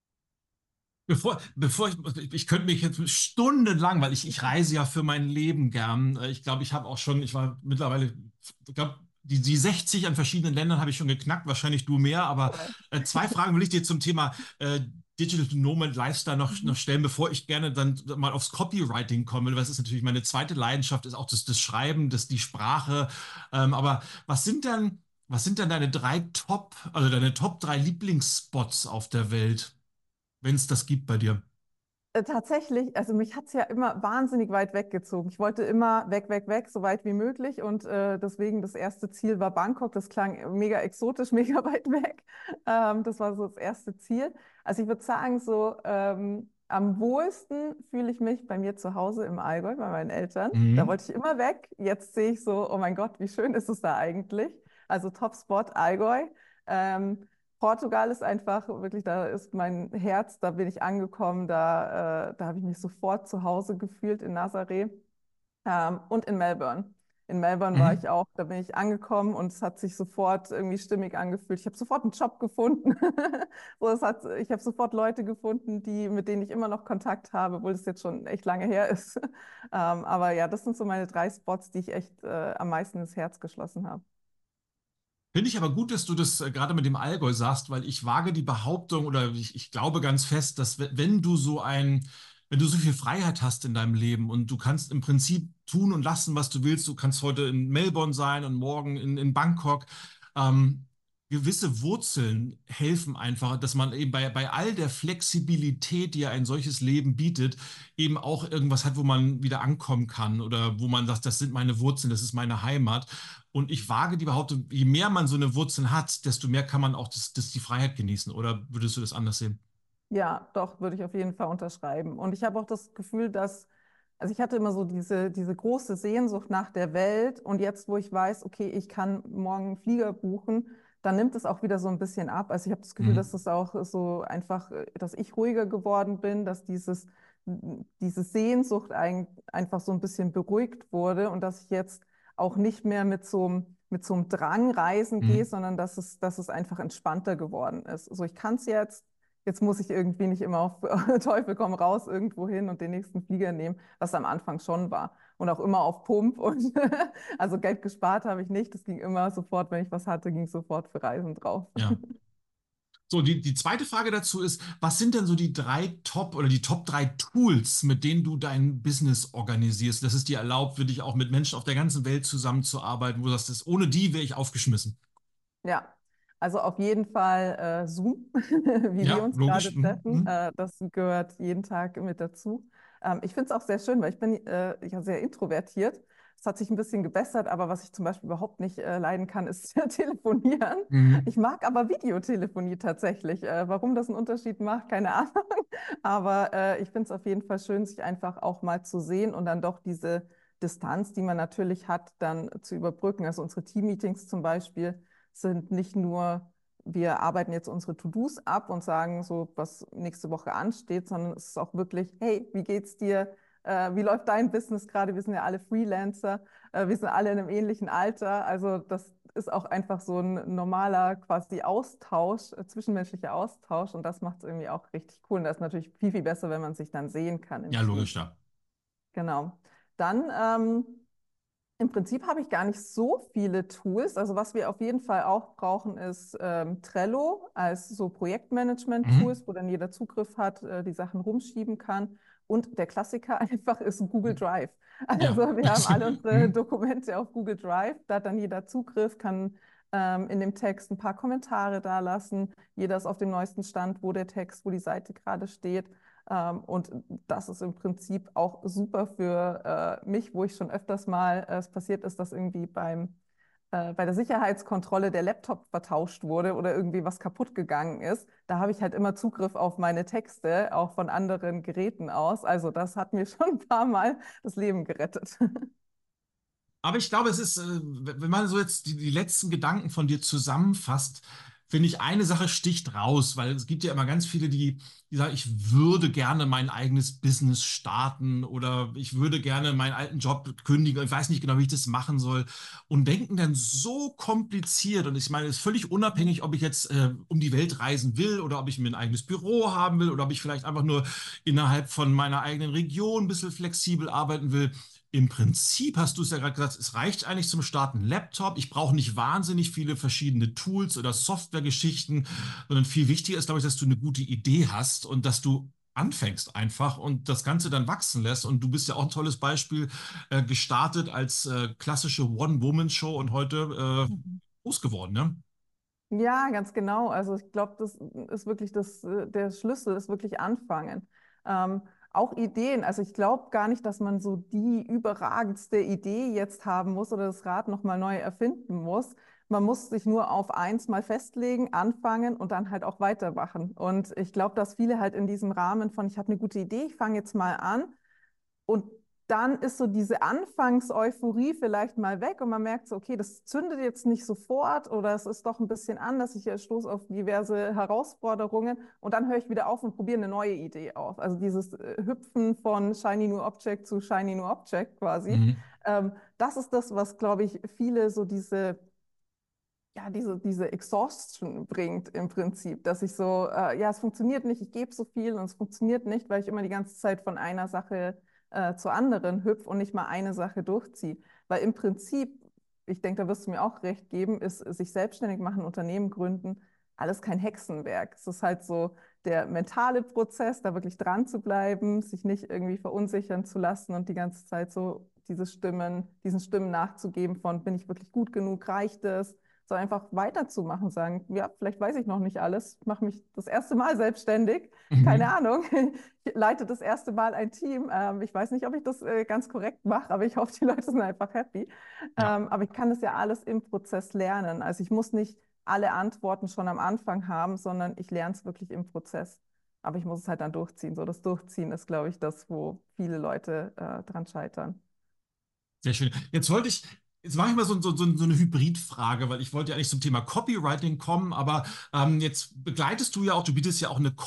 bevor, bevor ich, ich könnte mich jetzt stundenlang, weil ich, ich reise ja für mein Leben gern. Äh, Ich glaube, ich habe auch schon, ich war mittlerweile, ich glaube, die, die sechzig an verschiedenen Ländern habe ich schon geknackt, wahrscheinlich du mehr, aber Cool. äh, zwei Fragen will ich dir zum Thema äh, Digital Nomad Lifestyle noch, Mhm. noch stellen, bevor ich gerne dann mal aufs Copywriting komme, weil das ist natürlich meine zweite Leidenschaft, ist auch das, das Schreiben, das, die Sprache. Ähm, aber was sind denn, was sind denn deine drei Top, also deine Top drei Lieblingsspots auf der Welt? Wenn es das gibt bei dir. Äh, Tatsächlich, also mich hat es ja immer wahnsinnig weit weggezogen. Ich wollte immer weg, weg, weg, so weit wie möglich. Und äh, deswegen das erste Ziel war Bangkok. Das klang mega exotisch, mega weit weg. Ähm, das war so das erste Ziel. Also ich würde sagen, so ähm, am wohlsten fühle ich mich bei mir zu Hause im Allgäu, bei meinen Eltern. Da Mhm. wollte ich immer weg. Jetzt sehe ich so, oh mein Gott, wie schön ist es da eigentlich. Also Top-Spot Allgäu. Ähm, Portugal ist einfach wirklich, da ist mein Herz, da bin ich angekommen, da, äh, da habe ich mich sofort zu Hause gefühlt in Nazaré, ähm, und in Melbourne. In Melbourne war Mhm. ich auch, da bin ich angekommen und es hat sich sofort irgendwie stimmig angefühlt. Ich habe sofort einen Job gefunden. So, es hat, ich habe sofort Leute gefunden, die, mit denen ich immer noch Kontakt habe, obwohl das jetzt schon echt lange her ist. Ähm, aber ja, das sind so meine drei Spots, die ich echt äh, am meisten ins Herz geschlossen habe. Finde ich aber gut, dass du das äh, gerade mit dem Allgäu sagst, weil ich wage die Behauptung oder ich, ich glaube ganz fest, dass we- wenn du so ein, wenn du so viel Freiheit hast in deinem Leben und du kannst im Prinzip tun und lassen, was du willst, du kannst heute in Melbourne sein und morgen in, in Bangkok, ähm, gewisse Wurzeln helfen einfach, dass man eben bei, bei all der Flexibilität, die ja ein solches Leben bietet, eben auch irgendwas hat, wo man wieder ankommen kann oder wo man sagt, das sind meine Wurzeln, das ist meine Heimat. Und ich wage die Behauptung, je mehr man so eine Wurzel hat, desto mehr kann man auch das, das die Freiheit genießen. Oder würdest du das anders sehen? Ja, doch, würde ich auf jeden Fall unterschreiben. Und ich habe auch das Gefühl, dass, also ich hatte immer so diese, diese große Sehnsucht nach der Welt. Und jetzt, wo ich weiß, okay, ich kann morgen einen Flieger buchen, dann nimmt es auch wieder so ein bisschen ab. Also ich habe das Gefühl, dass Mhm. es auch so einfach, äh, dass ich ruhiger geworden bin, dass dieses, diese Sehnsucht ein, einfach so ein bisschen beruhigt wurde und dass ich jetzt auch nicht mehr mit so einem, mit so einem Drang reisen gehe, Mhm. sondern dass es, dass es einfach entspannter geworden ist. So, ich kann es jetzt. Jetzt muss ich irgendwie nicht immer auf Teufel komm raus irgendwo hin und den nächsten Flieger nehmen, was am Anfang schon war. Und auch immer auf Pump. Und also Geld gespart habe ich nicht. Das ging immer sofort, wenn ich was hatte, ging sofort für Reisen drauf. Ja. So, die, die zweite Frage dazu ist, was sind denn so die drei Top oder die Top drei Tools, mit denen du dein Business organisierst, dass es dir erlaubt, wirklich auch mit Menschen auf der ganzen Welt zusammenzuarbeiten, wo du sagst, ohne die wäre ich aufgeschmissen. Ja, also auf jeden Fall äh, Zoom, wie wir Ja, uns logisch. gerade Mhm. treffen. Mhm. Äh, das gehört jeden Tag mit dazu. Ähm, ich finde es auch sehr schön, weil ich bin äh, ja sehr introvertiert. Es hat sich ein bisschen gebessert, aber was ich zum Beispiel überhaupt nicht äh, leiden kann, ist telefonieren. Mhm. Ich mag aber Videotelefonie tatsächlich. Äh, warum das einen Unterschied macht, keine Ahnung. Aber äh, ich finde es auf jeden Fall schön, sich einfach auch mal zu sehen und dann doch diese Distanz, die man natürlich hat, dann zu überbrücken. Also unsere Team-Meetings zum Beispiel sind nicht nur, wir arbeiten jetzt unsere To-Dos ab und sagen so, was nächste Woche ansteht, sondern es ist auch wirklich, hey, wie geht's dir? Äh, wie läuft dein Business gerade? Wir sind ja alle Freelancer, äh, wir sind alle in einem ähnlichen Alter. Also das ist auch einfach so ein normaler quasi Austausch, äh, zwischenmenschlicher Austausch und das macht es irgendwie auch richtig cool. Und das ist natürlich viel, viel besser, wenn man sich dann sehen kann im Ja, Team. logisch, ja. Genau. Dann ähm, im Prinzip habe ich gar nicht so viele Tools. Also was wir auf jeden Fall auch brauchen, ist ähm, Trello als so Mhm. Projektmanagement-Tools, wo dann jeder Zugriff hat, äh, die Sachen rumschieben kann. Und der Klassiker einfach ist Google Drive. Ja. Also wir haben alle unsere Mhm. Dokumente auf Google Drive. Da hat dann jeder Zugriff, kann ähm, in dem Text ein paar Kommentare dalassen. Jeder ist auf dem neuesten Stand, wo der Text, wo die Seite gerade steht. Ähm, und das ist im Prinzip auch super für äh, mich, wo ich schon öfters mal, äh, es passiert ist, dass irgendwie beim, äh, bei der Sicherheitskontrolle der Laptop vertauscht wurde oder irgendwie was kaputt gegangen ist. Da habe ich halt immer Zugriff auf meine Texte, auch von anderen Geräten aus. Also das hat mir schon ein paar Mal das Leben gerettet. Aber ich glaube, es ist, äh, wenn man so jetzt die, die letzten Gedanken von dir zusammenfasst, finde ich, eine Sache sticht raus, weil es gibt ja immer ganz viele, die, die sagen, ich würde gerne mein eigenes Business starten oder ich würde gerne meinen alten Job kündigen, ich weiß nicht genau, wie ich das machen soll und denken dann so kompliziert. Und ich meine, es ist völlig unabhängig, ob ich jetzt äh, um die Welt reisen will oder ob ich mir ein eigenes Büro haben will oder ob ich vielleicht einfach nur innerhalb von meiner eigenen Region ein bisschen flexibel arbeiten will. Im Prinzip hast du es ja gerade gesagt, es reicht eigentlich zum Starten ein Laptop. Ich brauche nicht wahnsinnig viele verschiedene Tools oder Softwaregeschichten, sondern viel wichtiger ist, glaube ich, dass du eine gute Idee hast und dass du anfängst einfach und das Ganze dann wachsen lässt. Und du bist ja auch ein tolles Beispiel, äh, gestartet als äh, klassische One-Woman-Show und heute äh, Mhm. groß geworden, ne? Ja, ganz genau. Also ich glaube, das ist wirklich das, äh, der Schlüssel, ist wirklich anfangen. Ähm, auch Ideen. Also ich glaube gar nicht, dass man so die überragendste Idee jetzt haben muss oder das Rad nochmal neu erfinden muss. Man muss sich nur auf eins mal festlegen, anfangen und dann halt auch weitermachen. Und ich glaube, dass viele halt in diesem Rahmen von, ich habe eine gute Idee, ich fange jetzt mal an, und dann ist so diese Anfangseuphorie vielleicht mal weg und man merkt so, okay, das zündet jetzt nicht sofort oder es ist doch ein bisschen anders. Ich stoße auf diverse Herausforderungen und dann höre ich wieder auf und probiere eine neue Idee aus. Also dieses äh, Hüpfen von Shiny New Object zu Shiny New Object quasi. Mhm. Ähm, das ist das, was, glaube ich, viele so diese ja, diese, diese Exhaustion bringt im Prinzip, dass ich so, äh, ja, es funktioniert nicht, ich gebe so viel und es funktioniert nicht, weil ich immer die ganze Zeit von einer Sache äh, zur anderen hüpfe und nicht mal eine Sache durchziehe. Weil im Prinzip, ich denke, da wirst du mir auch recht geben, ist sich selbstständig machen, Unternehmen gründen, alles kein Hexenwerk. Es ist halt so der mentale Prozess, da wirklich dran zu bleiben, sich nicht irgendwie verunsichern zu lassen und die ganze Zeit so diese Stimmen, diesen Stimmen nachzugeben von, bin ich wirklich gut genug, reicht es? So einfach weiterzumachen, sagen, ja, vielleicht weiß ich noch nicht alles, ich mache mich das erste Mal selbstständig, keine Mhm. Ahnung, ich leite das erste Mal ein Team, ähm, ich weiß nicht, ob ich das äh, ganz korrekt mache, aber ich hoffe, die Leute sind einfach happy. Ja. Ähm, aber ich kann das ja alles im Prozess lernen, also ich muss nicht alle Antworten schon am Anfang haben, sondern ich lerne es wirklich im Prozess. Aber ich muss es halt dann durchziehen. So, das Durchziehen ist, glaube ich, das, wo viele Leute äh, dran scheitern. Sehr schön. Jetzt wollte ich, jetzt mache ich mal so, so, so so eine Hybridfrage, weil ich wollte ja eigentlich zum Thema Copywriting kommen, aber ähm, jetzt begleitest du ja auch, du bietest ja auch eine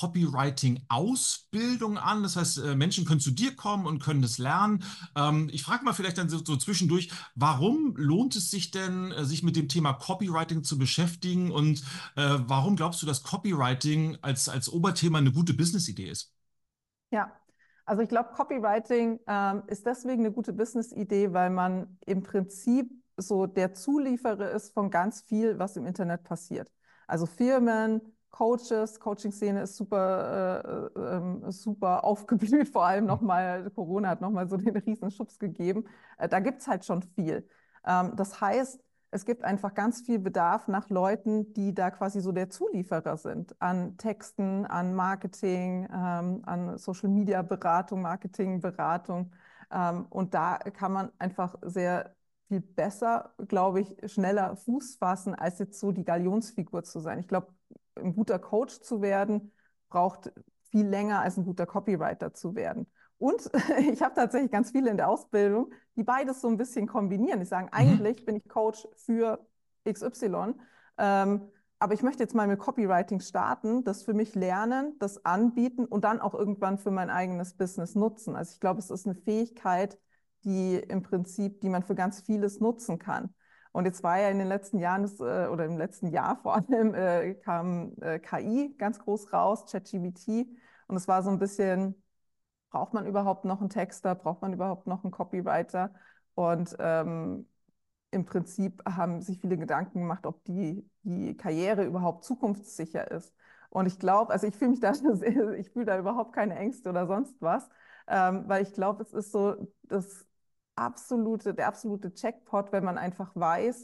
Copywriting-Ausbildung an. Das heißt, äh, Menschen können zu dir kommen und können das lernen. Ähm, ich frage mal vielleicht dann so, so zwischendurch, warum lohnt es sich denn, äh, sich mit dem Thema Copywriting zu beschäftigen und äh, warum glaubst du, dass Copywriting als, als Oberthema eine gute Business-Idee ist? Ja, also ich glaube, Copywriting ähm, ist deswegen eine gute Business-Idee, weil man im Prinzip so der Zulieferer ist von ganz viel, was im Internet passiert. Also Firmen, Coaches, Coaching-Szene ist super, äh, äh, super aufgeblüht, vor allem nochmal, Corona hat nochmal so den riesen Schubs gegeben. Äh, da gibt es halt schon viel. Ähm, das heißt, es gibt einfach ganz viel Bedarf nach Leuten, die da quasi so der Zulieferer sind an Texten, an Marketing, ähm, an Social Media Beratung, Marketingberatung. Ähm, und da kann man einfach sehr viel besser, glaube ich, schneller Fuß fassen, als jetzt so die Galionsfigur zu sein. Ich glaube, ein guter Coach zu werden, braucht viel länger als ein guter Copywriter zu werden. Und ich habe tatsächlich ganz viele in der Ausbildung, die beides so ein bisschen kombinieren. Die sagen, Mhm. eigentlich bin ich Coach für X Y, ähm, aber ich möchte jetzt mal mit Copywriting starten, das für mich lernen, das anbieten und dann auch irgendwann für mein eigenes Business nutzen. Also ich glaube, es ist eine Fähigkeit, die im Prinzip, die man für ganz vieles nutzen kann. Und jetzt war ja in den letzten Jahren, das, äh, oder im letzten Jahr vor allem, äh, kam äh, K I ganz groß raus, ChatGPT. Und es war so ein bisschen, braucht man überhaupt noch einen Texter? Braucht man überhaupt noch einen Copywriter? Und ähm, im Prinzip haben sich viele Gedanken gemacht, ob die, die Karriere überhaupt zukunftssicher ist. Und ich glaube, also ich fühle mich da, ich fühle da überhaupt keine Ängste oder sonst was, ähm, weil ich glaube, es ist so das absolute, der absolute Jackpot, wenn man einfach weiß,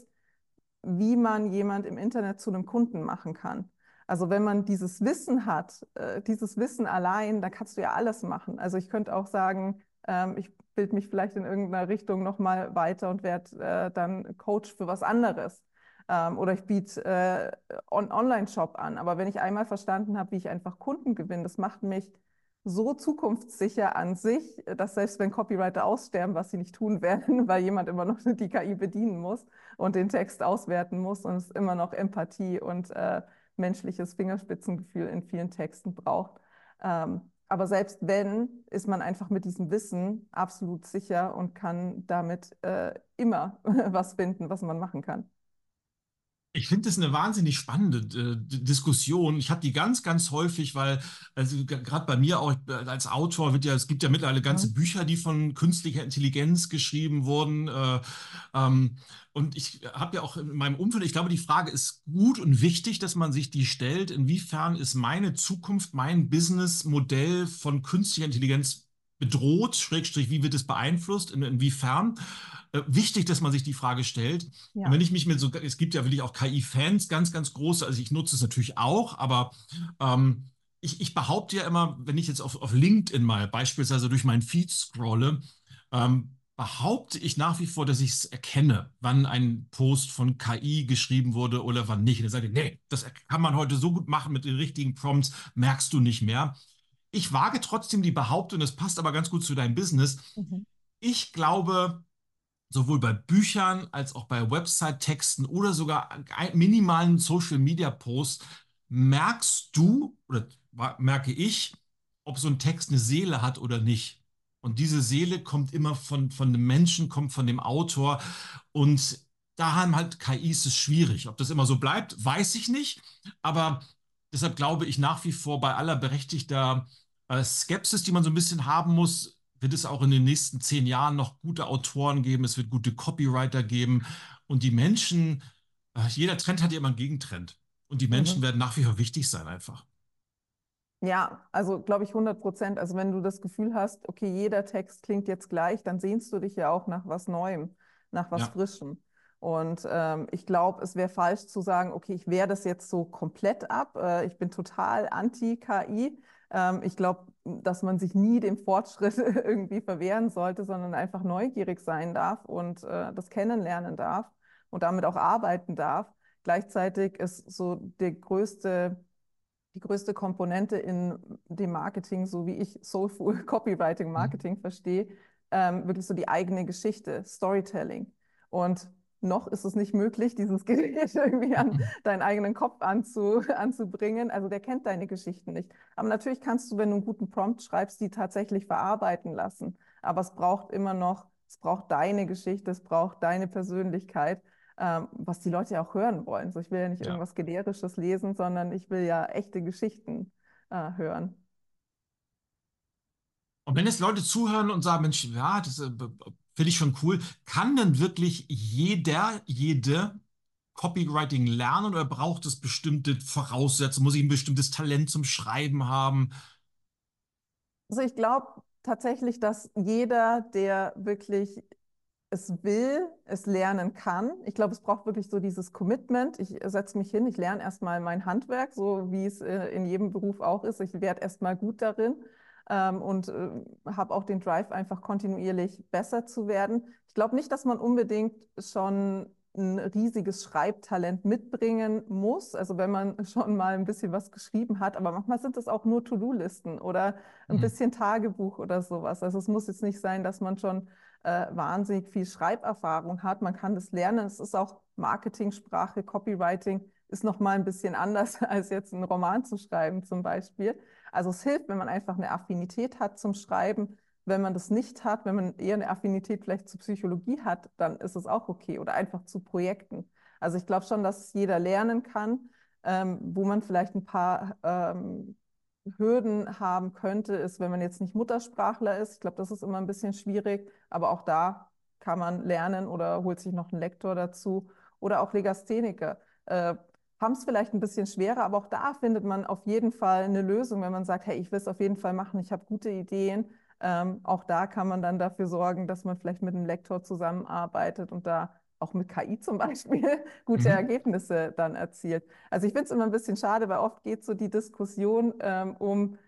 wie man jemand im Internet zu einem Kunden machen kann. Also wenn man dieses Wissen hat, äh, dieses Wissen allein, da kannst du ja alles machen. Also ich könnte auch sagen, ähm, ich bilde mich vielleicht in irgendeiner Richtung nochmal weiter und werde äh, dann Coach für was anderes. Ähm, oder ich biete äh, einen Online-Shop an. Aber wenn ich einmal verstanden habe, wie ich einfach Kunden gewinne, das macht mich so zukunftssicher an sich, dass selbst wenn Copywriter aussterben, was sie nicht tun werden, weil jemand immer noch die K I bedienen muss und den Text auswerten muss und es immer noch Empathie und äh, menschliches Fingerspitzengefühl in vielen Texten braucht. Ähm, aber selbst wenn, ist man einfach mit diesem Wissen absolut sicher und kann damit äh, immer was finden, was man machen kann. Ich finde das eine wahnsinnig spannende äh, D- Diskussion. Ich habe die ganz, ganz häufig, weil, also gerade bei mir auch äh, als Autor wird ja, es gibt ja mittlerweile ganze Mhm. Bücher, die von künstlicher Intelligenz geschrieben wurden. Äh, ähm, und ich habe ja auch in meinem Umfeld, ich glaube, die Frage ist gut und wichtig, dass man sich die stellt. Inwiefern ist meine Zukunft, mein Businessmodell von künstlicher Intelligenz bedroht, Schrägstrich, wie wird es beeinflusst, in, inwiefern? Äh, wichtig, dass man sich die Frage stellt. Und wenn Ja. ich mich mit so, es gibt ja wirklich auch K I-Fans, ganz, ganz große, also ich nutze es natürlich auch, aber ähm, ich, ich behaupte ja immer, wenn ich jetzt auf, auf LinkedIn mal beispielsweise durch meinen Feed scrolle, ähm, behaupte ich nach wie vor, dass ich es erkenne, wann ein Post von K I geschrieben wurde oder wann nicht. Und dann sage ich, nee, das kann man heute so gut machen mit den richtigen Prompts, merkst du nicht mehr. Ich wage trotzdem die Behauptung, das passt aber ganz gut zu deinem Business. Mhm. Ich glaube, sowohl bei Büchern als auch bei Website-Texten oder sogar minimalen Social-Media-Posts merkst du oder merke ich, ob so ein Text eine Seele hat oder nicht. Und diese Seele kommt immer von, von dem Menschen, kommt von dem Autor. Und da haben halt K Is es schwierig. Ob das immer so bleibt, weiß ich nicht. Aber deshalb glaube ich nach wie vor bei aller berechtigter äh, Skepsis, die man so ein bisschen haben muss, wird es auch in den nächsten zehn Jahren noch gute Autoren geben, es wird gute Copywriter geben und die Menschen, äh, jeder Trend hat ja immer einen Gegentrend und die Menschen Mhm. werden nach wie vor wichtig sein einfach. Ja, also glaube ich hundert Prozent. Also wenn du das Gefühl hast, okay, jeder Text klingt jetzt gleich, dann sehnst du dich ja auch nach was Neuem, nach was Ja, Frischem. Und ähm, ich glaube, es wäre falsch zu sagen, okay, ich wehre das jetzt so komplett ab. Äh, ich bin total anti-K I. Ähm, ich glaube, dass man sich nie dem Fortschritt irgendwie verwehren sollte, sondern einfach neugierig sein darf und äh, das kennenlernen darf und damit auch arbeiten darf. Gleichzeitig ist so der größte die größte Komponente in dem Marketing, so wie ich Soulful Copywriting mhm. Marketing verstehe, ähm, wirklich so die eigene Geschichte, Storytelling. Und noch ist es nicht möglich, dieses Gerät irgendwie an deinen eigenen Kopf anzu, anzubringen. Also der kennt deine Geschichten nicht. Aber natürlich kannst du, wenn du einen guten Prompt schreibst, die tatsächlich verarbeiten lassen. Aber es braucht immer noch, es braucht deine Geschichte, es braucht deine Persönlichkeit, ähm, was die Leute ja auch hören wollen. So, ich will ja nicht Ja. irgendwas Generisches lesen, sondern ich will ja echte Geschichten äh, hören. Und wenn jetzt Leute zuhören und sagen, Mensch, ja, das äh, finde ich schon cool, kann denn wirklich jeder, jede Copywriting lernen oder braucht es bestimmte Voraussetzungen? Muss ich ein bestimmtes Talent zum Schreiben haben? Also ich glaube tatsächlich, dass jeder, der wirklich es will, es lernen kann. Ich glaube, es braucht wirklich so dieses Commitment. Ich setze mich hin, ich lerne erstmal mein Handwerk, so wie es äh, in jedem Beruf auch ist. Ich werde erstmal gut darin ähm, und äh, habe auch den Drive, einfach kontinuierlich besser zu werden. Ich glaube nicht, dass man unbedingt schon ein riesiges Schreibtalent mitbringen muss. Also wenn man schon mal ein bisschen was geschrieben hat, aber manchmal sind es auch nur To-Do-Listen oder ein Mhm. bisschen Tagebuch oder sowas. Also es muss jetzt nicht sein, dass man schon äh, wahnsinnig viel Schreiberfahrung hat. Man kann das lernen. Es ist auch Marketingsprache, Copywriting ist noch mal ein bisschen anders als jetzt einen Roman zu schreiben zum Beispiel. Also es hilft, wenn man einfach eine Affinität hat zum Schreiben. Wenn man das nicht hat, wenn man eher eine Affinität vielleicht zur Psychologie hat, dann ist es auch okay oder einfach zu Projekten. Also ich glaube schon, dass es jeder lernen kann, ähm, wo man vielleicht ein paar ähm, Hürden haben könnte, ist, wenn man jetzt nicht Muttersprachler ist. Ich glaube, das ist immer ein bisschen schwierig, aber auch da kann man lernen oder holt sich noch einen Lektor dazu oder auch Legastheniker. Äh, haben es vielleicht ein bisschen schwerer, aber auch da findet man auf jeden Fall eine Lösung, wenn man sagt, hey, ich will es auf jeden Fall machen, ich habe gute Ideen. Ähm, auch da kann man dann dafür sorgen, dass man vielleicht mit einem Lektor zusammenarbeitet und da auch mit K I zum Beispiel gute Mhm. Ergebnisse dann erzielt. Also ich finde es immer ein bisschen schade, weil oft geht so die Diskussion ähm, um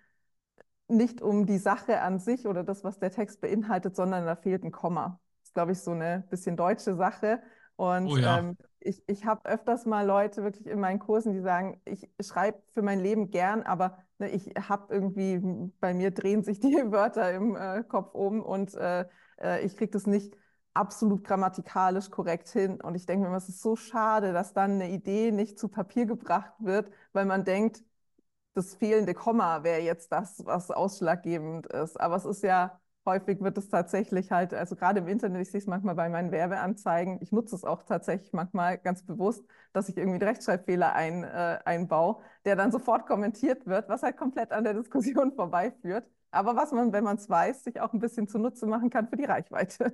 nicht um die Sache an sich oder das, was der Text beinhaltet, sondern da fehlt ein Komma. Das ist, glaube ich, so eine bisschen deutsche Sache. Oh Und ja. ähm, ich, ich habe öfters mal Leute wirklich in meinen Kursen, die sagen, ich schreibe für mein Leben gern, aber ne, ich habe irgendwie, bei mir drehen sich die Wörter im äh, Kopf um und äh, äh, ich kriege das nicht absolut grammatikalisch korrekt hin. Und ich denke mir, es ist so schade, dass dann eine Idee nicht zu Papier gebracht wird, weil man denkt, das fehlende Komma wäre jetzt das, was ausschlaggebend ist. Aber es ist ja, häufig wird es tatsächlich halt, also gerade im Internet, ich sehe es manchmal bei meinen Werbeanzeigen, ich nutze es auch tatsächlich manchmal ganz bewusst, dass ich irgendwie einen Rechtschreibfehler ein, äh, einbaue, der dann sofort kommentiert wird, was halt komplett an der Diskussion vorbeiführt. Aber was man, wenn man es weiß, sich auch ein bisschen zunutze machen kann für die Reichweite.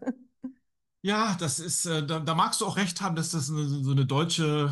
Ja, das ist, äh, da, da magst du auch recht haben, dass das eine, so eine deutsche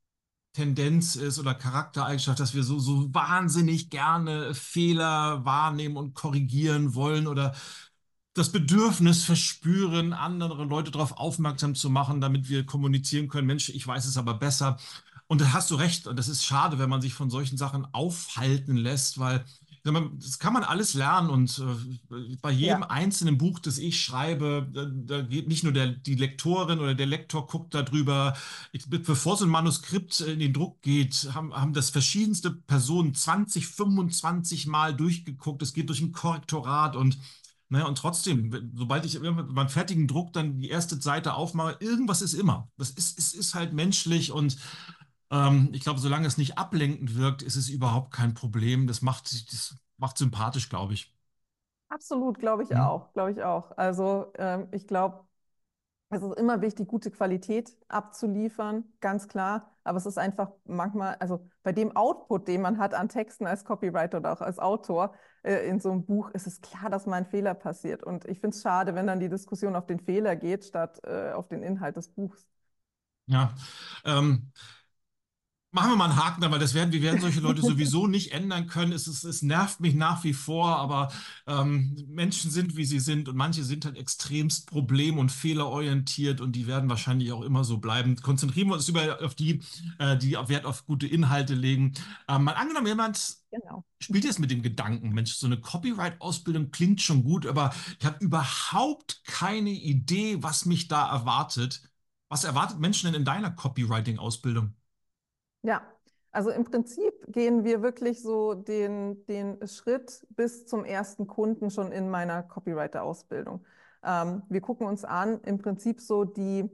Tendenz ist oder Charaktereigenschaft, dass wir so, so wahnsinnig gerne Fehler wahrnehmen und korrigieren wollen oder das Bedürfnis verspüren, andere Leute darauf aufmerksam zu machen, damit wir kommunizieren können. Mensch, ich weiß es aber besser. Und da hast du recht. Und das ist schade, wenn man sich von solchen Sachen aufhalten lässt, weil sag mal, das kann man alles lernen. Und äh, bei jedem Ja, einzelnen Buch, das ich schreibe, da, da geht nicht nur der, die Lektorin oder der Lektor guckt da drüber. Ich, bevor so ein Manuskript in den Druck geht, haben, haben das verschiedenste Personen zwanzig, fünfundzwanzig Mal durchgeguckt. Es geht durch ein Korrektorat und naja, und trotzdem, sobald ich beim fertigen Druck dann die erste Seite aufmache, irgendwas ist immer. Das ist, es ist halt menschlich und ähm, ich glaube, solange es nicht ablenkend wirkt, ist es überhaupt kein Problem. Das macht, das macht sympathisch, glaube ich. absolut, glaube ich Hm? auch, glaube ich auch. Also ähm, ich glaube, es ist immer wichtig, gute Qualität abzuliefern, ganz klar. Aber es ist einfach manchmal, also bei dem Output, den man hat an Texten als Copywriter oder auch als Autor äh, in so einem Buch, ist es klar, dass mal ein Fehler passiert. Und ich finde es schade, wenn dann die Diskussion auf den Fehler geht, statt äh, auf den Inhalt des Buchs. Ja. Ähm, Machen wir mal einen Haken da, weil das werden, wir werden solche Leute sowieso nicht ändern können. Es, ist, es nervt mich nach wie vor, aber ähm, Menschen sind, wie sie sind und manche sind halt extremst problem- und fehlerorientiert und die werden wahrscheinlich auch immer so bleiben. Konzentrieren wir uns über auf die, äh, die auf Wert auf gute Inhalte legen. Ähm, mal angenommen, jemand Genau. spielt jetzt mit dem Gedanken, Mensch, so eine Copyright-Ausbildung klingt schon gut, aber ich habe überhaupt keine Idee, was mich da erwartet. Was erwartet Menschen denn in deiner Copywriting-Ausbildung? Ja, also im Prinzip gehen wir wirklich so den, den Schritt bis zum ersten Kunden schon in meiner Copywriter-Ausbildung. Ähm, wir gucken uns an, im Prinzip so die,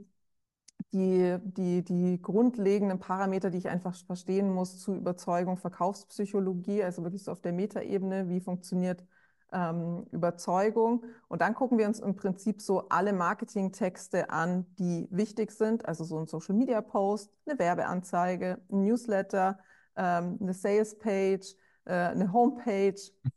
die, die, die grundlegenden Parameter, die ich einfach verstehen muss zu Überzeugung, Verkaufspsychologie, also wirklich so auf der Metaebene, wie funktioniert ähm, Überzeugung. Und dann gucken wir uns im Prinzip so alle Marketingtexte an, die wichtig sind, also so ein Social-Media-Post, eine Werbeanzeige, ein Newsletter, ähm, eine Sales-Page, äh, eine Homepage.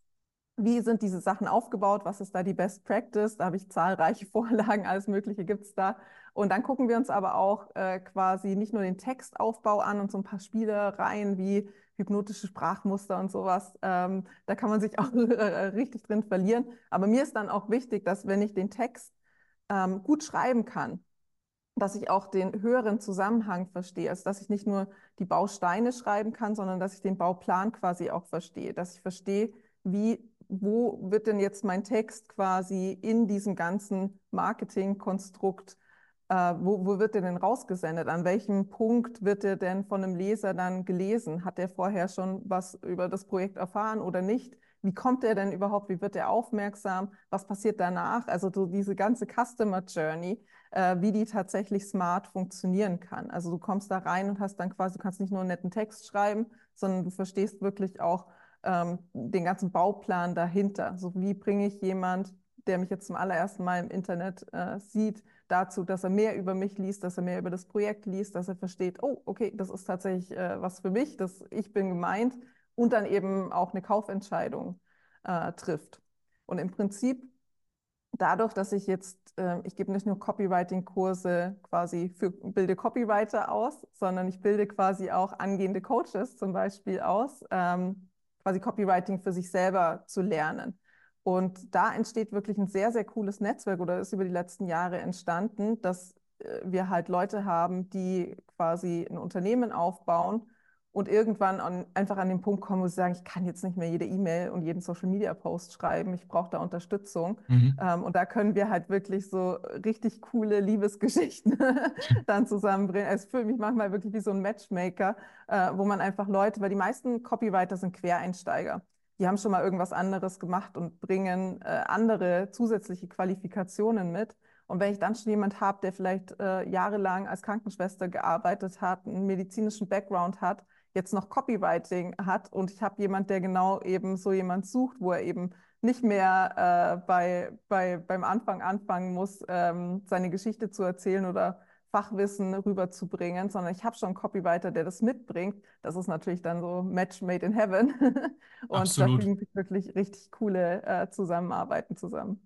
Wie sind diese Sachen aufgebaut? Was ist da die Best Practice? Da habe ich zahlreiche Vorlagen, alles Mögliche gibt es da. Und dann gucken wir uns aber auch äh, quasi nicht nur den Textaufbau an und so ein paar Spielereien wie hypnotische Sprachmuster und sowas. Ähm, da kann man sich auch äh, richtig drin verlieren. Aber mir ist dann auch wichtig, dass wenn ich den Text ähm, gut schreiben kann, dass ich auch den höheren Zusammenhang verstehe. Also dass ich nicht nur die Bausteine schreiben kann, sondern dass ich den Bauplan quasi auch verstehe. Dass ich verstehe, wie, wo wird denn jetzt mein Text quasi in diesem ganzen Marketingkonstrukt, äh, wo, wo wird der denn rausgesendet? An welchem Punkt wird der denn von einem Leser dann gelesen? Hat der vorher schon was über das Projekt erfahren oder nicht? Wie kommt er denn überhaupt? Wie wird er aufmerksam? Was passiert danach? Also so diese ganze Customer Journey, äh, wie die tatsächlich smart funktionieren kann. Also du kommst da rein und hast dann quasi, du kannst nicht nur einen netten Text schreiben, sondern du verstehst wirklich auch ähm, den ganzen Bauplan dahinter. So wie bringe ich jemand, der mich jetzt zum allerersten Mal im Internet äh, sieht, dazu, dass er mehr über mich liest, dass er mehr über das Projekt liest, dass er versteht, oh, okay, das ist tatsächlich äh, was für mich, dass ich bin gemeint und dann eben auch eine Kaufentscheidung äh, trifft. Und im Prinzip dadurch, dass ich jetzt, äh, ich gebe nicht nur Copywriting-Kurse quasi für bilde Copywriter aus, sondern ich bilde quasi auch angehende Coaches zum Beispiel aus, ähm, quasi Copywriting für sich selber zu lernen. Und da entsteht wirklich ein sehr, sehr cooles Netzwerk oder ist über die letzten Jahre entstanden, dass äh, wir halt Leute haben, die quasi ein Unternehmen aufbauen und irgendwann an, einfach an den Punkt kommen, wo sie sagen, ich kann jetzt nicht mehr jede E-Mail und jeden Social-Media-Post schreiben, ich brauche da Unterstützung. Mhm. Ähm, und da können wir halt wirklich so richtig coole Liebesgeschichten dann zusammenbringen. Es fühlt mich manchmal wirklich wie so ein Matchmaker, äh, wo man einfach Leute, weil die meisten Copywriter sind Quereinsteiger. Die haben schon mal irgendwas anderes gemacht und bringen äh, andere zusätzliche Qualifikationen mit. Und wenn ich dann schon jemand habe, der vielleicht äh, jahrelang als Krankenschwester gearbeitet hat, einen medizinischen Background hat, jetzt noch Copywriting hat und ich habe jemand, der genau eben so jemand sucht, wo er eben nicht mehr äh, bei, bei, beim Anfang anfangen muss, ähm, seine Geschichte zu erzählen oder Fachwissen rüberzubringen, sondern ich habe schon einen Copywriter, der das mitbringt. Das ist natürlich dann so Match made in heaven. Und da Absolut. fügen sich wirklich richtig coole äh, Zusammenarbeiten zusammen.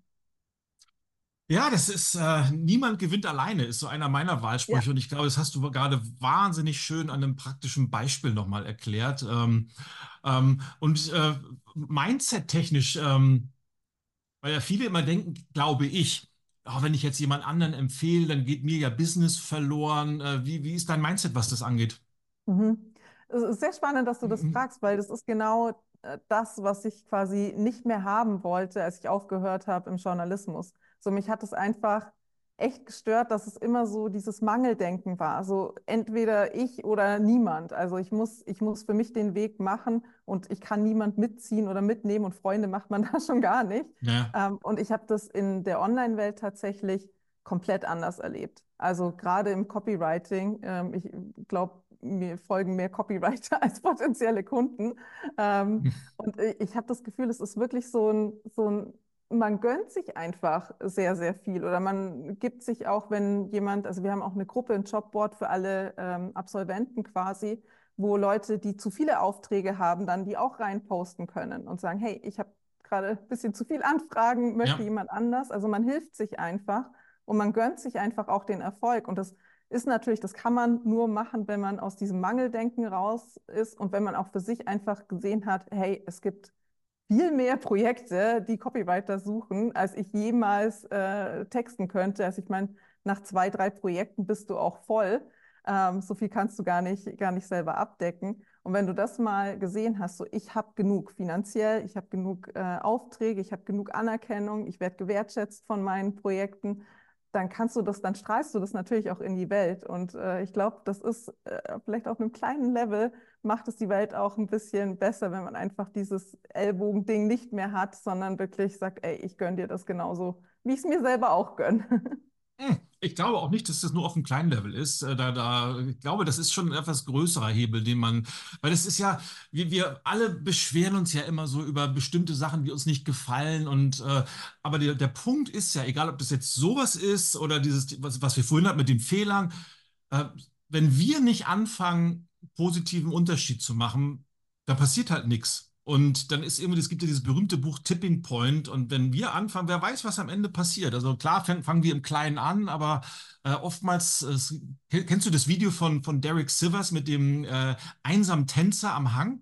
Ja, das ist, äh, niemand gewinnt alleine, ist so einer meiner Ja, Wahlsprüche. Und ich glaube, das hast du gerade wahnsinnig schön an einem praktischen Beispiel nochmal erklärt. Ähm, ähm, und äh, Mindset-technisch, ähm, weil ja viele immer denken, glaube ich, oh, wenn ich jetzt jemand anderen empfehle, dann geht mir ja Business verloren. Äh, wie, wie ist dein Mindset, was das angeht? Mhm. Es ist sehr spannend, dass du das Mhm. fragst, weil das ist genau äh, das, was ich quasi nicht mehr haben wollte, als ich aufgehört habe im Journalismus. So, mich hat es einfach echt gestört, dass es immer so dieses Mangeldenken war. Also entweder ich oder niemand. Also ich muss, ich muss für mich den Weg machen und ich kann niemand mitziehen oder mitnehmen und Freunde macht man da schon gar nicht. Ja. Ähm, und ich habe das in der Online-Welt tatsächlich komplett anders erlebt. Also gerade im Copywriting, ähm, ich glaube, mir folgen mehr Copywriter als potenzielle Kunden. Ähm, und ich habe das Gefühl, es ist wirklich so ein, so ein, man gönnt sich einfach sehr, sehr viel. Oder man gibt sich auch, wenn jemand, also wir haben auch eine Gruppe, ein Jobboard für alle ähm, Absolventen quasi, wo Leute, die zu viele Aufträge haben, dann die auch reinposten können und sagen, hey, ich habe gerade ein bisschen zu viel Anfragen, möchte Ja. jemand anders? Also man hilft sich einfach und man gönnt sich einfach auch den Erfolg. Und das ist natürlich, das kann man nur machen, wenn man aus diesem Mangeldenken raus ist und wenn man auch für sich einfach gesehen hat, hey, es gibt viel mehr Projekte, die Copywriter suchen, als ich jemals äh, texten könnte. Also ich meine, nach zwei, drei Projekten bist du auch voll. Ähm, so viel kannst du gar nicht, gar nicht selber abdecken. Und wenn du das mal gesehen hast, so ich habe genug finanziell, ich habe genug äh, Aufträge, ich habe genug Anerkennung, ich werde gewertschätzt von meinen Projekten, dann kannst du das, dann strahlst du das natürlich auch in die Welt. Und äh, ich glaube, das ist äh, vielleicht auf einem kleinen Level macht es die Welt auch ein bisschen besser, wenn man einfach dieses Ellbogending nicht mehr hat, sondern wirklich sagt, ey, ich gönne dir das genauso, wie ich es mir selber auch gönne. Hm, Ich glaube auch nicht, dass das nur auf einem kleinen Level ist. Äh, Da, da, ich glaube, das ist schon ein etwas größerer Hebel, den man, weil es ist ja, wir, wir alle beschweren uns ja immer so über bestimmte Sachen, die uns nicht gefallen. Und äh, aber der, der Punkt ist ja, egal ob das jetzt sowas ist oder dieses, was, was wir vorhin hatten mit den Fehlern, äh, wenn wir nicht anfangen, positiven Unterschied zu machen, dann passiert halt nichts. Und dann ist irgendwie, es gibt ja dieses berühmte Buch Tipping Point. Und wenn wir anfangen, wer weiß, was am Ende passiert. Also klar, fang, fangen wir im Kleinen an, aber äh, oftmals, äh, kennst du das Video von, von Derek Sivers mit dem äh, einsamen Tänzer am Hang?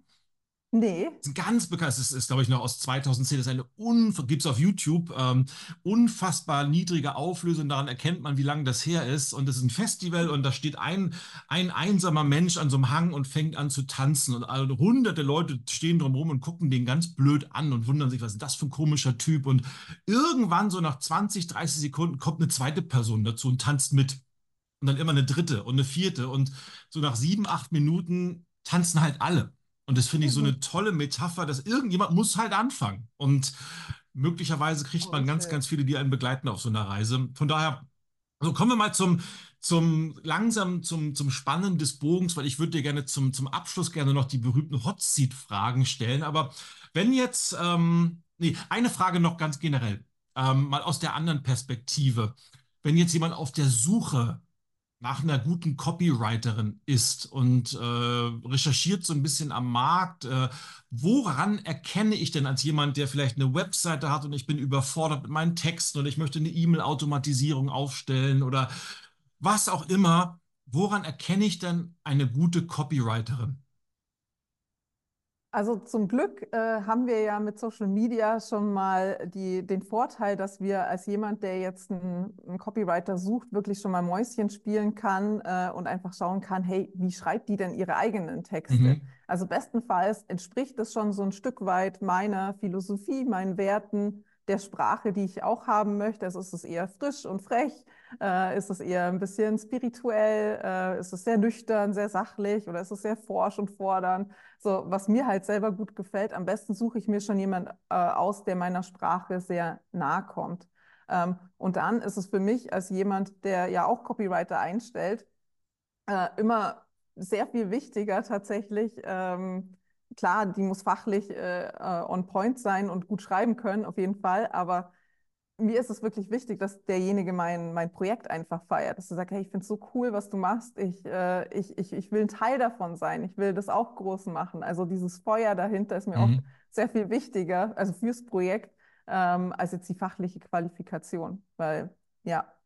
Nee. Ist ein ganz bekannt, das ist, ist glaube ich, noch aus zweitausendzehn, das ist eine, unver- gibt's auf YouTube, ähm, unfassbar niedrige Auflösung, daran erkennt man, wie lange das her ist. Und das ist ein Festival und da steht ein, ein einsamer Mensch an so einem Hang und fängt an zu tanzen. Und also hunderte Leute stehen drumherum und gucken den ganz blöd an und wundern sich, was ist das für ein komischer Typ. Und irgendwann, so nach zwanzig, dreißig Sekunden, kommt eine zweite Person dazu und tanzt mit. Und dann immer eine dritte und eine vierte. Und so nach sieben, acht Minuten tanzen halt alle. Und das finde ich so Mhm. eine tolle Metapher, dass irgendjemand muss halt anfangen. Und möglicherweise kriegt Oh, man ganz, schön. ganz viele, die einen begleiten auf so einer Reise. Von daher, also kommen wir mal zum, zum langsam zum, zum Spannen des Bogens, weil ich würde dir gerne zum, zum Abschluss gerne noch die berühmten Hot Seat-Fragen stellen. Aber wenn jetzt, ähm, nee, eine Frage noch ganz generell, ähm, mal aus der anderen Perspektive. Wenn jetzt jemand auf der Suche nach einer guten Copywriterin ist und äh, recherchiert so ein bisschen am Markt, äh, woran erkenne ich denn als jemand, der vielleicht eine Webseite hat und ich bin überfordert mit meinen Texten und ich möchte eine E-Mail-Automatisierung aufstellen oder was auch immer, woran erkenne ich denn eine gute Copywriterin? Also zum Glück äh, haben wir ja mit Social Media schon mal die, den Vorteil, dass wir als jemand, der jetzt einen, einen Copywriter sucht, wirklich schon mal Mäuschen spielen kann äh, und einfach schauen kann, hey, wie schreibt die denn ihre eigenen Texte? Mhm. Also bestenfalls entspricht es schon so ein Stück weit meiner Philosophie, meinen Werten, der Sprache, die ich auch haben möchte. Also ist es eher frisch und frech, äh, ist es eher ein bisschen spirituell, äh, ist es sehr nüchtern, sehr sachlich oder ist es sehr forsch und fordernd? So, was mir halt selber gut gefällt, am besten suche ich mir schon jemand äh, aus, der meiner Sprache sehr nahe kommt. Ähm, und dann ist es für mich als jemand, der ja auch Copywriter einstellt, äh, immer sehr viel wichtiger tatsächlich. Ähm, klar, die muss fachlich äh, äh, on point sein und gut schreiben können, auf jeden Fall, aber mir ist es wirklich wichtig, dass derjenige mein, mein Projekt einfach feiert, dass du sagst, hey, ich finde es so cool, was du machst, ich, äh, ich, ich, ich will ein Teil davon sein, ich will das auch groß machen. Also dieses Feuer dahinter ist mir oft Mhm. sehr viel wichtiger, also fürs Projekt, ähm, als jetzt die fachliche Qualifikation, weil ja.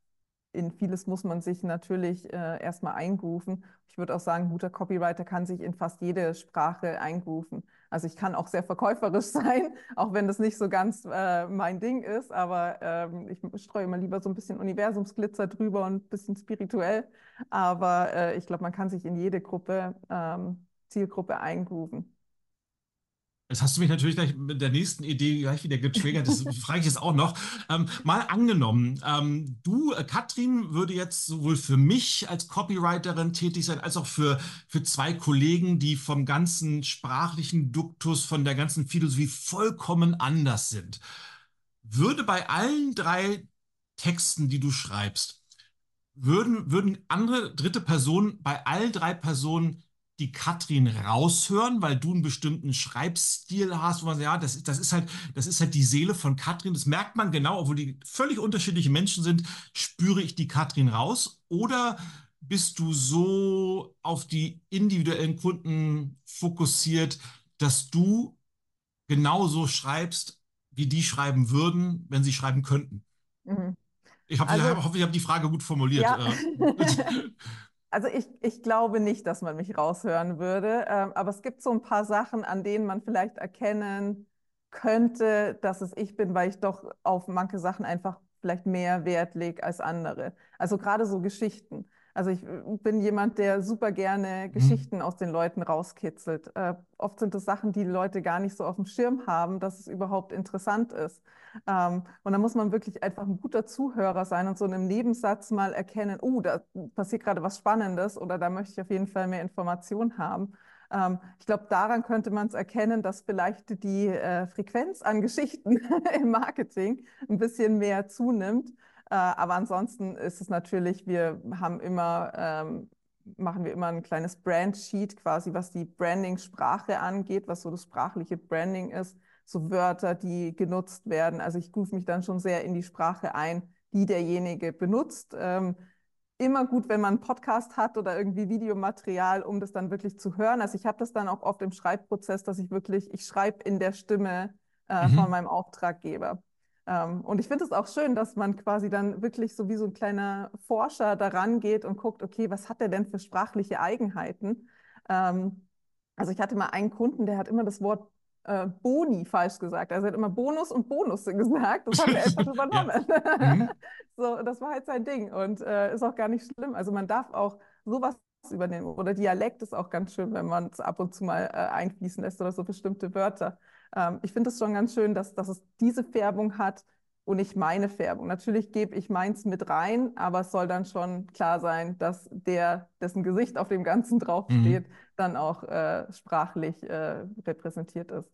in vieles muss man sich natürlich äh, erstmal eingrooven. Ich würde auch sagen, ein guter Copywriter kann sich in fast jede Sprache eingrooven. Also ich kann auch sehr verkäuferisch sein, auch wenn das nicht so ganz äh, mein Ding ist, aber ähm, ich streue immer lieber so ein bisschen Universumsglitzer drüber und ein bisschen spirituell. Aber äh, ich glaube, man kann sich in jede Gruppe, ähm, Zielgruppe eingrooven. Jetzt hast du mich natürlich gleich mit der nächsten Idee gleich wieder getriggert. Das frage ich jetzt auch noch. Ähm, mal angenommen, ähm, du, äh, Katrin, würde jetzt sowohl für mich als Copywriterin tätig sein, als auch für, für zwei Kollegen, die vom ganzen sprachlichen Duktus, von der ganzen Philosophie vollkommen anders sind. Würde bei allen drei Texten, die du schreibst, würden, würden andere dritte Personen bei allen drei Personen die Katrin raushören, weil du einen bestimmten Schreibstil hast, wo man sagt, ja, das, das ist halt, das ist halt die Seele von Katrin. Das merkt man genau, obwohl die völlig unterschiedliche Menschen sind, spüre ich die Katrin raus? Oder bist du so auf die individuellen Kunden fokussiert, dass du genauso schreibst, wie die schreiben würden, wenn sie schreiben könnten? Mhm. Ich hoffe, ich Also hoffe, ich habe die Frage gut formuliert. ja, Äh, also ich, ich glaube nicht, dass man mich raushören würde, ähm, aber es gibt so ein paar Sachen, an denen man vielleicht erkennen könnte, dass es ich bin, weil ich doch auf manche Sachen einfach vielleicht mehr Wert lege als andere. Also gerade so Geschichten. Also ich äh, bin jemand, der super gerne Mhm. Geschichten aus den Leuten rauskitzelt. Äh, oft sind es Sachen, die die Leute gar nicht so auf dem Schirm haben, dass es überhaupt interessant ist. Ähm, und da muss man wirklich einfach ein guter Zuhörer sein und so in einem Nebensatz mal erkennen, oh, da passiert gerade was Spannendes oder da möchte ich auf jeden Fall mehr Informationen haben. Ähm, ich glaube, daran könnte man es erkennen, dass vielleicht die äh, Frequenz an Geschichten im Marketing ein bisschen mehr zunimmt. Äh, aber ansonsten ist es natürlich, wir haben immer, ähm, machen wir immer ein kleines Brand-Sheet quasi, was die Branding-Sprache angeht, was so das sprachliche Branding ist, so Wörter, die genutzt werden. Also ich rufe mich dann schon sehr in die Sprache ein, die derjenige benutzt. Ähm, immer gut, wenn man einen Podcast hat oder irgendwie Videomaterial, um das dann wirklich zu hören. Also ich habe das dann auch oft im Schreibprozess, dass ich wirklich, ich schreibe in der Stimme äh, von Mhm. meinem Auftraggeber. Ähm, und ich finde es auch schön, dass man quasi dann wirklich so wie so ein kleiner Forscher daran geht und guckt, okay, was hat er denn für sprachliche Eigenheiten? Ähm, also ich hatte mal einen Kunden, der hat immer das Wort äh, Boni falsch gesagt. Also er hat immer Bonus und Bonus gesagt. Das hat er einfach Ja. übernommen. Mhm. So, das war halt sein Ding und äh, ist auch gar nicht schlimm. Also man darf auch sowas übernehmen. Oder Dialekt ist auch ganz schön, wenn man es ab und zu mal äh, einfließen lässt oder so bestimmte Wörter. Ähm, ich finde es schon ganz schön, dass, dass es diese Färbung hat und nicht meine Färbung. Natürlich gebe ich meins mit rein, aber es soll dann schon klar sein, dass der, dessen Gesicht auf dem Ganzen Mhm. draufsteht, dann auch äh, sprachlich äh, repräsentiert ist.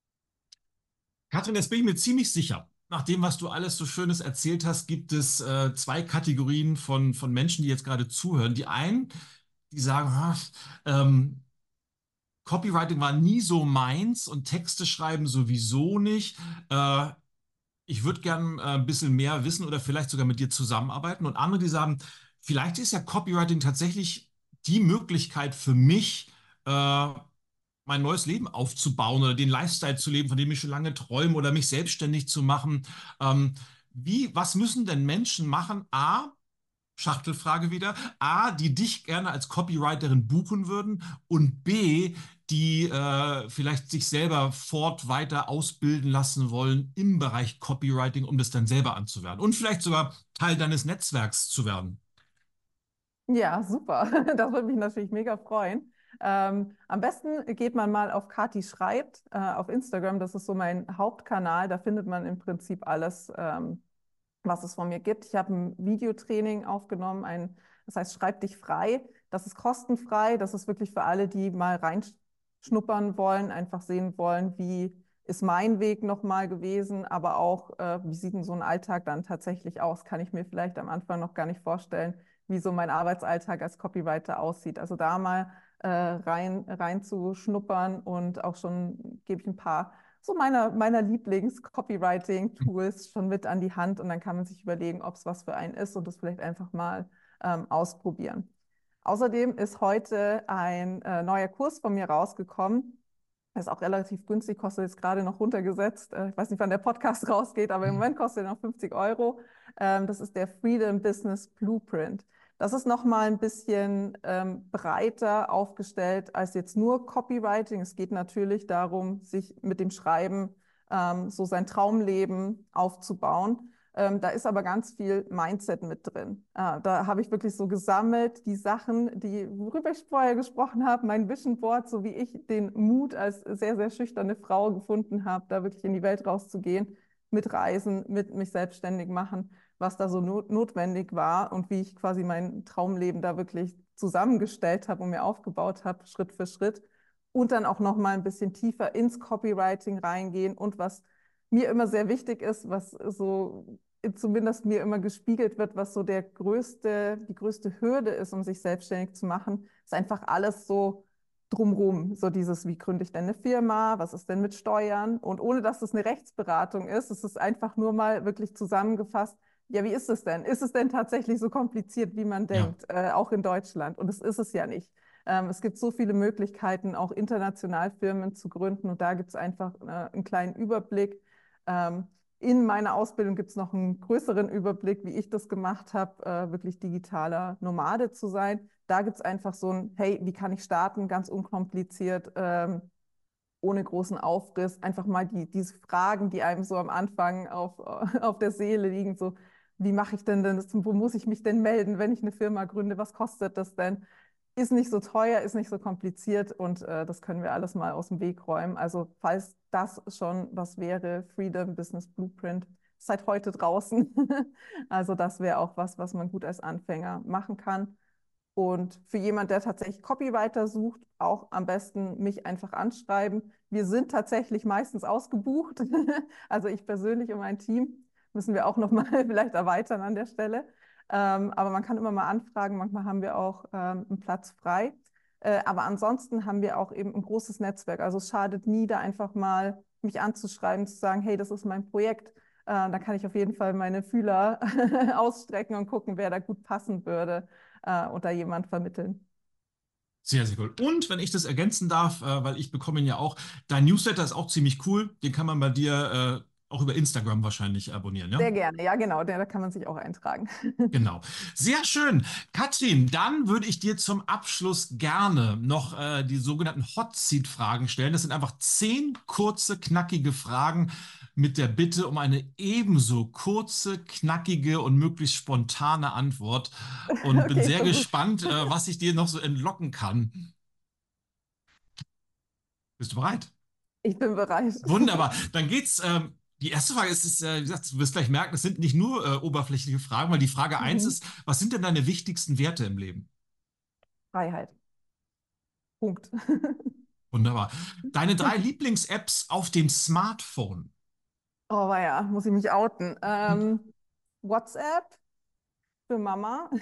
Katrin, jetzt bin ich mir ziemlich sicher. Nach dem, was du alles so Schönes erzählt hast, gibt es äh, zwei Kategorien von, von Menschen, die jetzt gerade zuhören. Die einen, die sagen, "Ah, ähm, Copywriting war nie so meins und Texte schreiben sowieso nicht. Äh, ich würde gern äh, ein bisschen mehr wissen oder vielleicht sogar mit dir zusammenarbeiten." Und andere, die sagen, vielleicht ist ja Copywriting tatsächlich die Möglichkeit für mich, äh, mein neues Leben aufzubauen oder den Lifestyle zu leben, von dem ich schon lange träume oder mich selbstständig zu machen. Ähm, wie, was müssen denn Menschen machen? A, Schachtelfrage wieder. A, die dich gerne als Copywriterin buchen würden und B, die äh, vielleicht sich selber fort weiter ausbilden lassen wollen im Bereich Copywriting, um das dann selber anzuwerden und vielleicht sogar Teil deines Netzwerks zu werden. Ja, super. Das würde mich natürlich mega freuen. Ähm, am besten geht man mal auf Kati schreibt äh, auf Instagram. Das ist so mein Hauptkanal. Da findet man im Prinzip alles, ähm, was es von mir gibt. Ich habe ein Videotraining aufgenommen, ein, das heißt Schreib dich frei. Das ist kostenfrei. Das ist wirklich für alle, die mal reinschnuppern wollen, einfach sehen wollen, wie ist mein Weg nochmal gewesen, aber auch, äh, wie sieht denn so ein Alltag dann tatsächlich aus? Kann ich mir vielleicht am Anfang noch gar nicht vorstellen, wie so mein Arbeitsalltag als Copywriter aussieht. Also da mal äh, rein, rein zu schnuppern und auch schon gebe ich ein paar so meiner, meiner Lieblings-Copywriting-Tools schon mit an die Hand und dann kann man sich überlegen, ob es was für einen ist und das vielleicht einfach mal ähm, ausprobieren. Außerdem ist heute ein äh, neuer Kurs von mir rausgekommen. Das ist auch relativ günstig, kostet jetzt gerade noch runtergesetzt. Äh, Ich weiß nicht, wann der Podcast rausgeht, aber im Moment kostet er noch fünfzig Euro. Ähm, Das ist der Freedom Business Blueprint. Das ist nochmal ein bisschen ähm, breiter aufgestellt als jetzt nur Copywriting. Es geht natürlich darum, sich mit dem Schreiben ähm, so sein Traumleben aufzubauen. Ähm, da ist aber ganz viel Mindset mit drin. Äh, da habe ich wirklich so gesammelt, die Sachen, die, worüber ich vorher gesprochen habe, mein Vision Board, so wie ich den Mut als sehr, sehr schüchterne Frau gefunden habe, da wirklich in die Welt rauszugehen, mit Reisen, mit mich selbstständig machen, was da so not notwendig war und wie ich quasi mein Traumleben da wirklich zusammengestellt habe und mir aufgebaut habe, Schritt für Schritt. Und dann auch noch mal ein bisschen tiefer ins Copywriting reingehen und was mir immer sehr wichtig ist, was so zumindest mir immer gespiegelt wird, was so der größte, die größte Hürde ist, um sich selbstständig zu machen, ist einfach alles so drumrum. So dieses, wie gründe ich denn eine Firma? Was ist denn mit Steuern? Und ohne dass es eine Rechtsberatung ist, ist es einfach nur mal wirklich zusammengefasst. Ja, wie ist es denn? Ist es denn tatsächlich so kompliziert, wie man Ja. denkt, äh, auch in Deutschland? Und es ist es ja nicht. Ähm, es gibt so viele Möglichkeiten, auch international Firmen zu gründen. Und da gibt es einfach äh, einen kleinen Überblick. Ähm, in meiner Ausbildung gibt es noch einen größeren Überblick, wie ich das gemacht habe, äh, wirklich digitaler Nomade zu sein. Da gibt es einfach so ein, hey, wie kann ich starten, ganz unkompliziert, ähm, ohne großen Aufriss. Einfach mal die, diese Fragen, die einem so am Anfang auf, auf der Seele liegen, so, wie mache ich denn das, wo muss ich mich denn melden, wenn ich eine Firma gründe, was kostet das denn? Ist nicht so teuer, ist nicht so kompliziert und äh, das können wir alles mal aus dem Weg räumen. Also falls das schon was wäre, Freedom Business Blueprint, seit heute draußen. Also das wäre auch was, was man gut als Anfänger machen kann. Und für jemand, der tatsächlich Copywriter sucht, auch am besten mich einfach anschreiben. Wir sind tatsächlich meistens ausgebucht. Also ich persönlich und mein Team müssen wir auch noch mal vielleicht erweitern an der Stelle. Ähm, aber man kann immer mal anfragen. Manchmal haben wir auch ähm, einen Platz frei. Äh, aber ansonsten haben wir auch eben ein großes Netzwerk. Also es schadet nie, da einfach mal mich anzuschreiben, zu sagen, hey, das ist mein Projekt. Äh, da kann ich auf jeden Fall meine Fühler ausstrecken und gucken, wer da gut passen würde äh, und da jemand vermitteln. Sehr, sehr cool. Und wenn ich das ergänzen darf, äh, weil ich bekomme ihn ja auch, dein Newsletter ist auch ziemlich cool. Den kann man bei dir äh, auch über Instagram wahrscheinlich abonnieren, ja? Sehr gerne, ja genau, da kann man sich auch eintragen. Genau. Sehr schön. Katrin, dann würde ich dir zum Abschluss gerne noch äh, die sogenannten Hot Seat Fragen stellen. Das sind einfach zehn kurze, knackige Fragen mit der Bitte um eine ebenso kurze, knackige und möglichst spontane Antwort. Und bin Okay, ich sehr versuche. gespannt, äh, was ich dir noch so entlocken kann. Bist du bereit? Ich bin bereit. Wunderbar. Dann geht's. Ähm, die erste Frage ist, ist äh, wie gesagt, du wirst gleich merken, es sind nicht nur äh, oberflächliche Fragen, weil die Frage eins Mhm. ist, was sind denn deine wichtigsten Werte im Leben? Freiheit. Punkt. Wunderbar. Deine drei Lieblings-Apps auf dem Smartphone. Oh, ja, muss ich mich outen. Ähm, WhatsApp für Mama.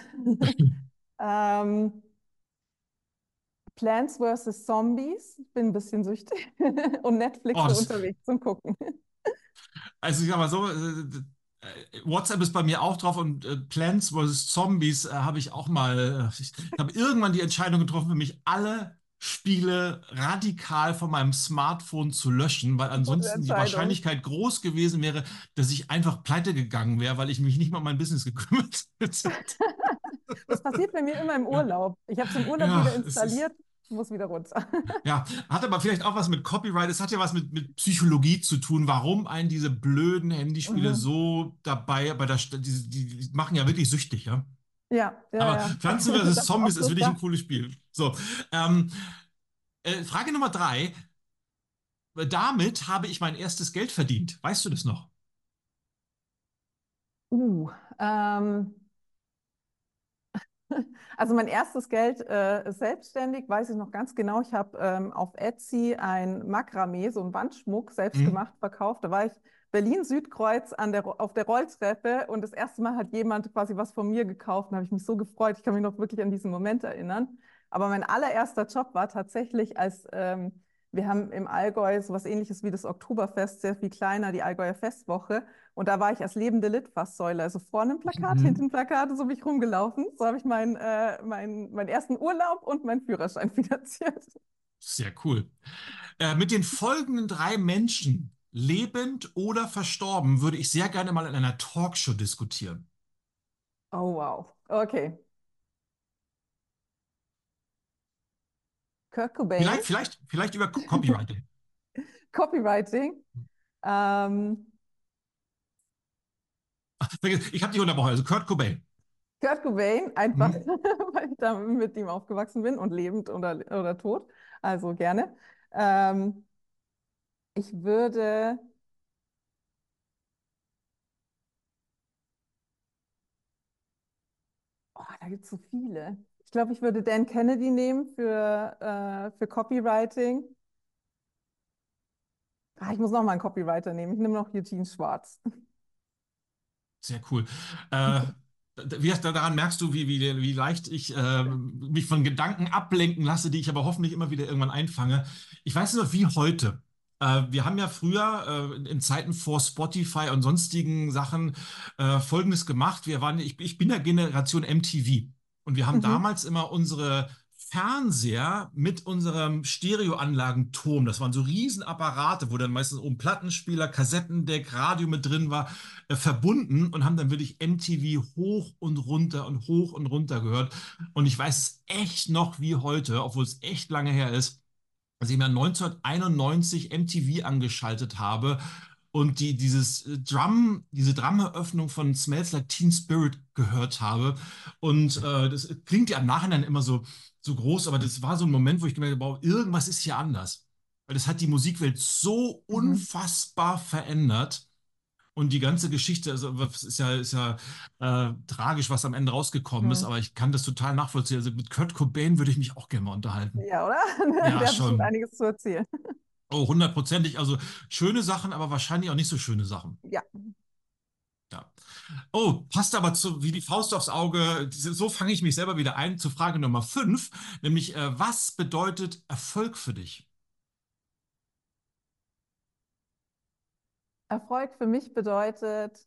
ähm, Plants versus. Zombies. Ich bin ein bisschen süchtig. Und Netflix Oh, für das, unterwegs zum Gucken. also ich sag mal so, äh, äh, WhatsApp ist bei mir auch drauf und äh, Plants versus. Zombies äh, habe ich auch mal, äh, ich habe irgendwann die Entscheidung getroffen, für mich alle Spiele radikal von meinem Smartphone zu löschen, weil Gute ansonsten die Entscheidung. Wahrscheinlichkeit groß gewesen wäre, dass ich einfach pleite gegangen wäre, weil ich mich nicht mal um mein Business gekümmert hätte. Das passiert bei mir immer im Ja, Urlaub. Ich habe es im Urlaub ja, wieder es ist. installiert, muss wieder runter. Ja, hat aber vielleicht auch was mit Copyright, es hat ja was mit, mit Psychologie zu tun, warum einen diese blöden Handyspiele Mhm. so dabei bei der St- die, die, die machen ja wirklich süchtig, ja. Ja, ja, Aber ja. Pflanzen Ich versus. habe auch Zombies ist so wirklich ein gedacht. cooles Spiel. So, ähm, äh, Frage Nummer drei. Damit habe ich mein erstes Geld verdient. Weißt du das noch? Uh, ähm, also mein erstes Geld äh, selbstständig, weiß ich noch ganz genau. Ich habe ähm, auf Etsy ein Makramee, so einen Wandschmuck selbst Hm? gemacht, verkauft. Da war ich Berlin-Südkreuz an der, auf der Rolltreppe und das erste Mal hat jemand quasi was von mir gekauft. Da habe ich mich so gefreut. Ich kann mich noch wirklich an diesen Moment erinnern. Aber mein allererster Job war tatsächlich als, ähm, wir haben im Allgäu so was Ähnliches wie das Oktoberfest, sehr viel kleiner, die Allgäuer Festwoche. Und da war ich als lebende Litfaßsäule, also vorne ein Plakat, hinten Mhm. ein Plakat, so bin ich rumgelaufen. So habe ich meinen äh, mein, meinen ersten Urlaub und meinen Führerschein finanziert. Sehr cool. Äh, mit den folgenden drei Menschen, lebend oder verstorben, würde ich sehr gerne mal in einer Talkshow diskutieren. Oh, wow. Okay. Kurt Cobain, Vielleicht, vielleicht, vielleicht über Copywriting. Copywriting. Ähm, Ich habe dich unterbrochen, also Kurt Cobain. Kurt Cobain, einfach, Mhm. weil ich da mit ihm aufgewachsen bin und lebend oder, oder tot. Also gerne. Ähm, ich würde, oh, da gibt es so viele. Ich glaube, ich würde Dan Kennedy nehmen für, äh, für Copywriting. Ah, ich muss noch mal einen Copywriter nehmen. Ich nehme noch Eugene Schwarz. Sehr cool. Äh, wie, daran merkst du, wie, wie, wie leicht ich äh, mich von Gedanken ablenken lasse, die ich aber hoffentlich immer wieder irgendwann einfange. Ich weiß noch, wie heute. Äh, wir haben ja früher äh, in Zeiten vor Spotify und sonstigen Sachen äh, Folgendes gemacht. Wir waren, ich, ich bin der Generation M T V und wir haben Mhm. damals immer unsere Fernseher mit unserem Stereoanlagenturm, das waren so Riesenapparate, wo dann meistens oben Plattenspieler, Kassettendeck, Radio mit drin war, äh, verbunden und haben dann wirklich M T V hoch und runter und hoch und runter gehört. Und ich weiß es echt noch wie heute, obwohl es echt lange her ist, als ich mir neunzehnhunderteinundneunzig M T V angeschaltet habe und die, dieses äh, Drum, diese Drum-Eröffnung von Smells Like Teen Spirit gehört habe. Und äh, das klingt ja im Nachhinein immer so, so groß, aber das war so ein Moment, wo ich gemerkt habe, wow, irgendwas ist hier anders. Weil das hat die Musikwelt so Mhm. unfassbar verändert. Und die ganze Geschichte, also es ist ja, ist ja äh, tragisch, was am Ende rausgekommen ist, Mhm. aber ich kann das total nachvollziehen. Also mit Kurt Cobain würde ich mich auch gerne mal unterhalten. Ja, oder? Ja, Der hat bestimmt schon. einiges zu erzählen. Oh, hundertprozentig. Also schöne Sachen, aber wahrscheinlich auch nicht so schöne Sachen. Ja. Ja. Oh, passt aber zu, wie die Faust aufs Auge. So fange ich mich selber wieder ein zu Frage Nummer fünf, nämlich äh, was bedeutet Erfolg für dich? Erfolg für mich bedeutet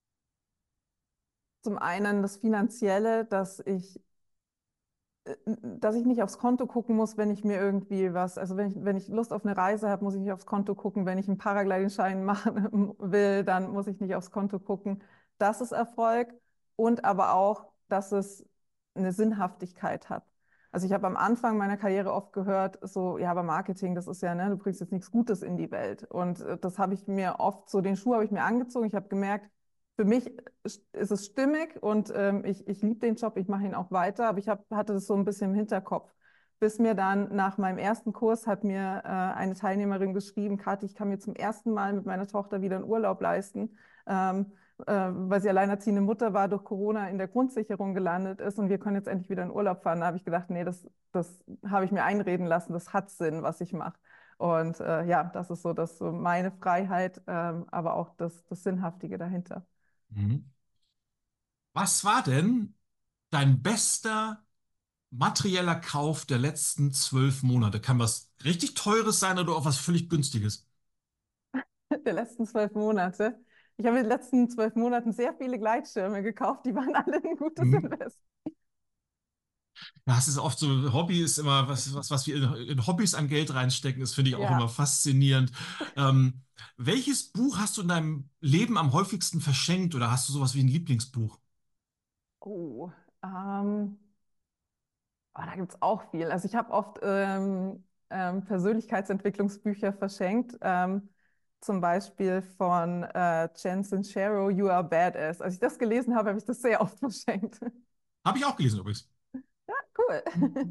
zum einen das Finanzielle, dass ich äh, dass ich nicht aufs Konto gucken muss, wenn ich mir irgendwie was, also wenn ich, wenn ich Lust auf eine Reise habe, muss ich nicht aufs Konto gucken. Wenn ich einen Paragliding-Schein machen will, dann muss ich nicht aufs Konto gucken. Das ist Erfolg und aber auch, dass es eine Sinnhaftigkeit hat. Also ich habe am Anfang meiner Karriere oft gehört, so, ja, aber Marketing, das ist ja, ne, du bringst jetzt nichts Gutes in die Welt. Und äh, das habe ich mir oft, so den Schuh habe ich mir angezogen. Ich habe gemerkt, für mich ist es stimmig und ähm, ich, ich liebe den Job, ich mache ihn auch weiter, aber ich hab, hatte das so ein bisschen im Hinterkopf. Bis mir dann nach meinem ersten Kurs hat mir äh, eine Teilnehmerin geschrieben, Kathi, ich kann mir zum ersten Mal mit meiner Tochter wieder einen Urlaub leisten, ähm, äh, weil sie alleinerziehende Mutter war, durch Corona in der Grundsicherung gelandet ist und wir können jetzt endlich wieder in Urlaub fahren. Da habe ich gedacht, nee, das, das habe ich mir einreden lassen, das hat Sinn, was ich mache. Und äh, ja, das ist so, das so meine Freiheit, ähm, aber auch das, das Sinnhaftige dahinter. Mhm. Was war denn dein bester materieller Kauf der letzten zwölf Monate? Kann was richtig Teures sein oder auch was völlig Günstiges? Der letzten zwölf Monate. Ich habe in den letzten zwölf Monaten sehr viele Gleitschirme gekauft. Die waren alle ein gutes Mhm. Invest. Ja, es ist oft so, Hobby ist immer was, was, was wir in, in Hobbys an Geld reinstecken, das finde ich auch Ja. immer faszinierend. Ähm, welches Buch hast du in deinem Leben am häufigsten verschenkt oder hast du sowas wie ein Lieblingsbuch? Oh, ähm, oh, da gibt es auch viel. Also ich habe oft ähm, ähm, Persönlichkeitsentwicklungsbücher verschenkt. Ähm, zum Beispiel von äh, Jen Sincero, You Are Badass. Als ich das gelesen habe, habe ich das sehr oft verschenkt. Habe ich auch gelesen übrigens. Cool.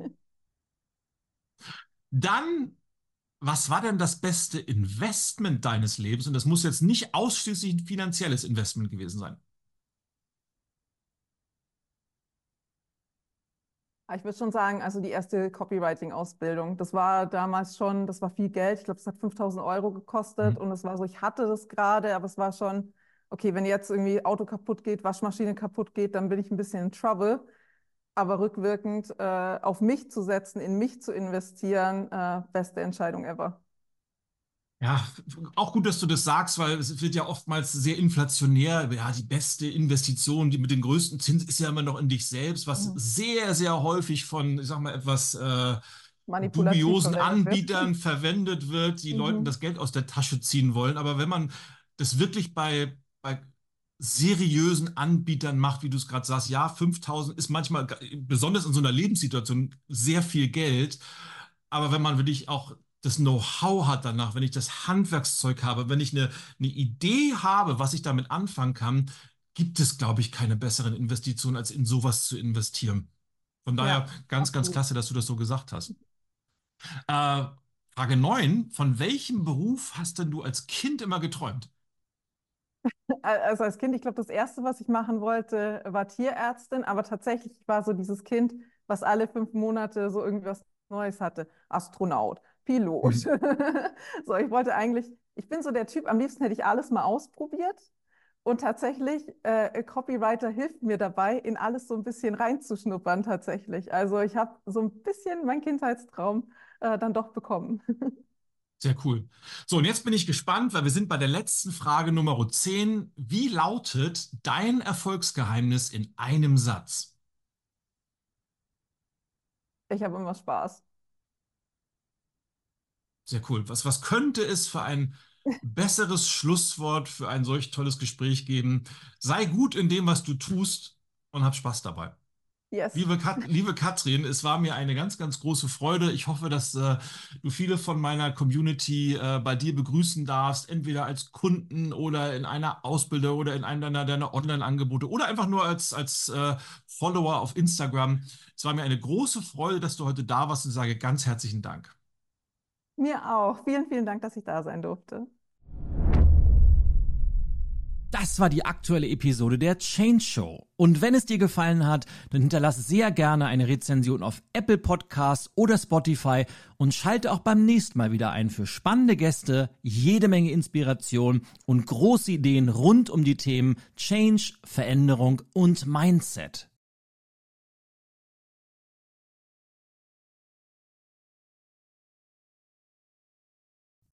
Dann, was war denn das beste Investment deines Lebens? Und das muss jetzt nicht ausschließlich ein finanzielles Investment gewesen sein. Ich würde schon sagen, also die erste Copywriting-Ausbildung, das war damals schon, das war viel Geld. Ich glaube, es hat fünftausend Euro gekostet Mhm. und es war so, ich hatte das gerade, aber es war schon, okay, wenn jetzt irgendwie Auto kaputt geht, Waschmaschine kaputt geht, dann bin ich ein bisschen in Trouble. Aber rückwirkend äh, auf mich zu setzen, in mich zu investieren, äh, beste Entscheidung ever. Ja, auch gut, dass du das sagst, weil es wird ja oftmals sehr inflationär. Ja, die beste Investition, die mit dem größten Zins ist ja immer noch in dich selbst, was Mhm. sehr, sehr häufig von, ich sag mal, etwas äh, manipulativ dubiosen verwendet wird. Anbietern verwendet wird, die Leuten Mhm. das Geld aus der Tasche ziehen wollen. Aber wenn man das wirklich bei, bei seriösen Anbietern macht, wie du es gerade sagst, ja, fünftausend ist manchmal, besonders in so einer Lebenssituation, sehr viel Geld. Aber wenn man wirklich auch das Know-how hat danach, wenn ich das Handwerkszeug habe, wenn ich eine, eine Idee habe, was ich damit anfangen kann, gibt es, glaube ich, keine besseren Investitionen, als in sowas zu investieren. Von daher Ja, ganz, ganz absolut. klasse, dass du das so gesagt hast. Äh, Frage neun: Von welchem Beruf hast denn du als Kind immer geträumt? Also als Kind, ich glaube, das Erste, was ich machen wollte, war Tierärztin, aber tatsächlich war so dieses Kind, was alle fünf Monate so irgendwas Neues hatte. Astronaut, Pilot. Hm. So, ich wollte eigentlich, ich bin so der Typ, am liebsten hätte ich alles mal ausprobiert. Und tatsächlich, äh, Copywriter hilft mir dabei, in alles so ein bisschen reinzuschnuppern tatsächlich. Also ich habe so ein bisschen meinen Kindheitstraum äh, dann doch bekommen. Sehr cool. So, und jetzt bin ich gespannt, weil wir sind bei der letzten Frage Nummer zehn. Wie lautet dein Erfolgsgeheimnis in einem Satz? Ich habe immer Spaß. Sehr cool. Was, was könnte es für ein besseres Schlusswort für ein solch tolles Gespräch geben? Sei gut in dem, was du tust und hab Spaß dabei. Yes. Liebe, Kat liebe Katrin, es war mir eine ganz, ganz große Freude. Ich hoffe, dass äh, du viele von meiner Community äh, bei dir begrüßen darfst, entweder als Kunden oder in einer Ausbildung oder in einem deiner, deiner Online-Angebote oder einfach nur als, als äh, Follower auf Instagram. Es war mir eine große Freude, dass du heute da warst und sage ganz herzlichen Dank. Mir auch. Vielen, vielen Dank, dass ich da sein durfte. Das war die aktuelle Episode der Change Show. Und wenn es dir gefallen hat, dann hinterlass sehr gerne eine Rezension auf Apple Podcasts oder Spotify und schalte auch beim nächsten Mal wieder ein für spannende Gäste, jede Menge Inspiration und große Ideen rund um die Themen Change, Veränderung und Mindset.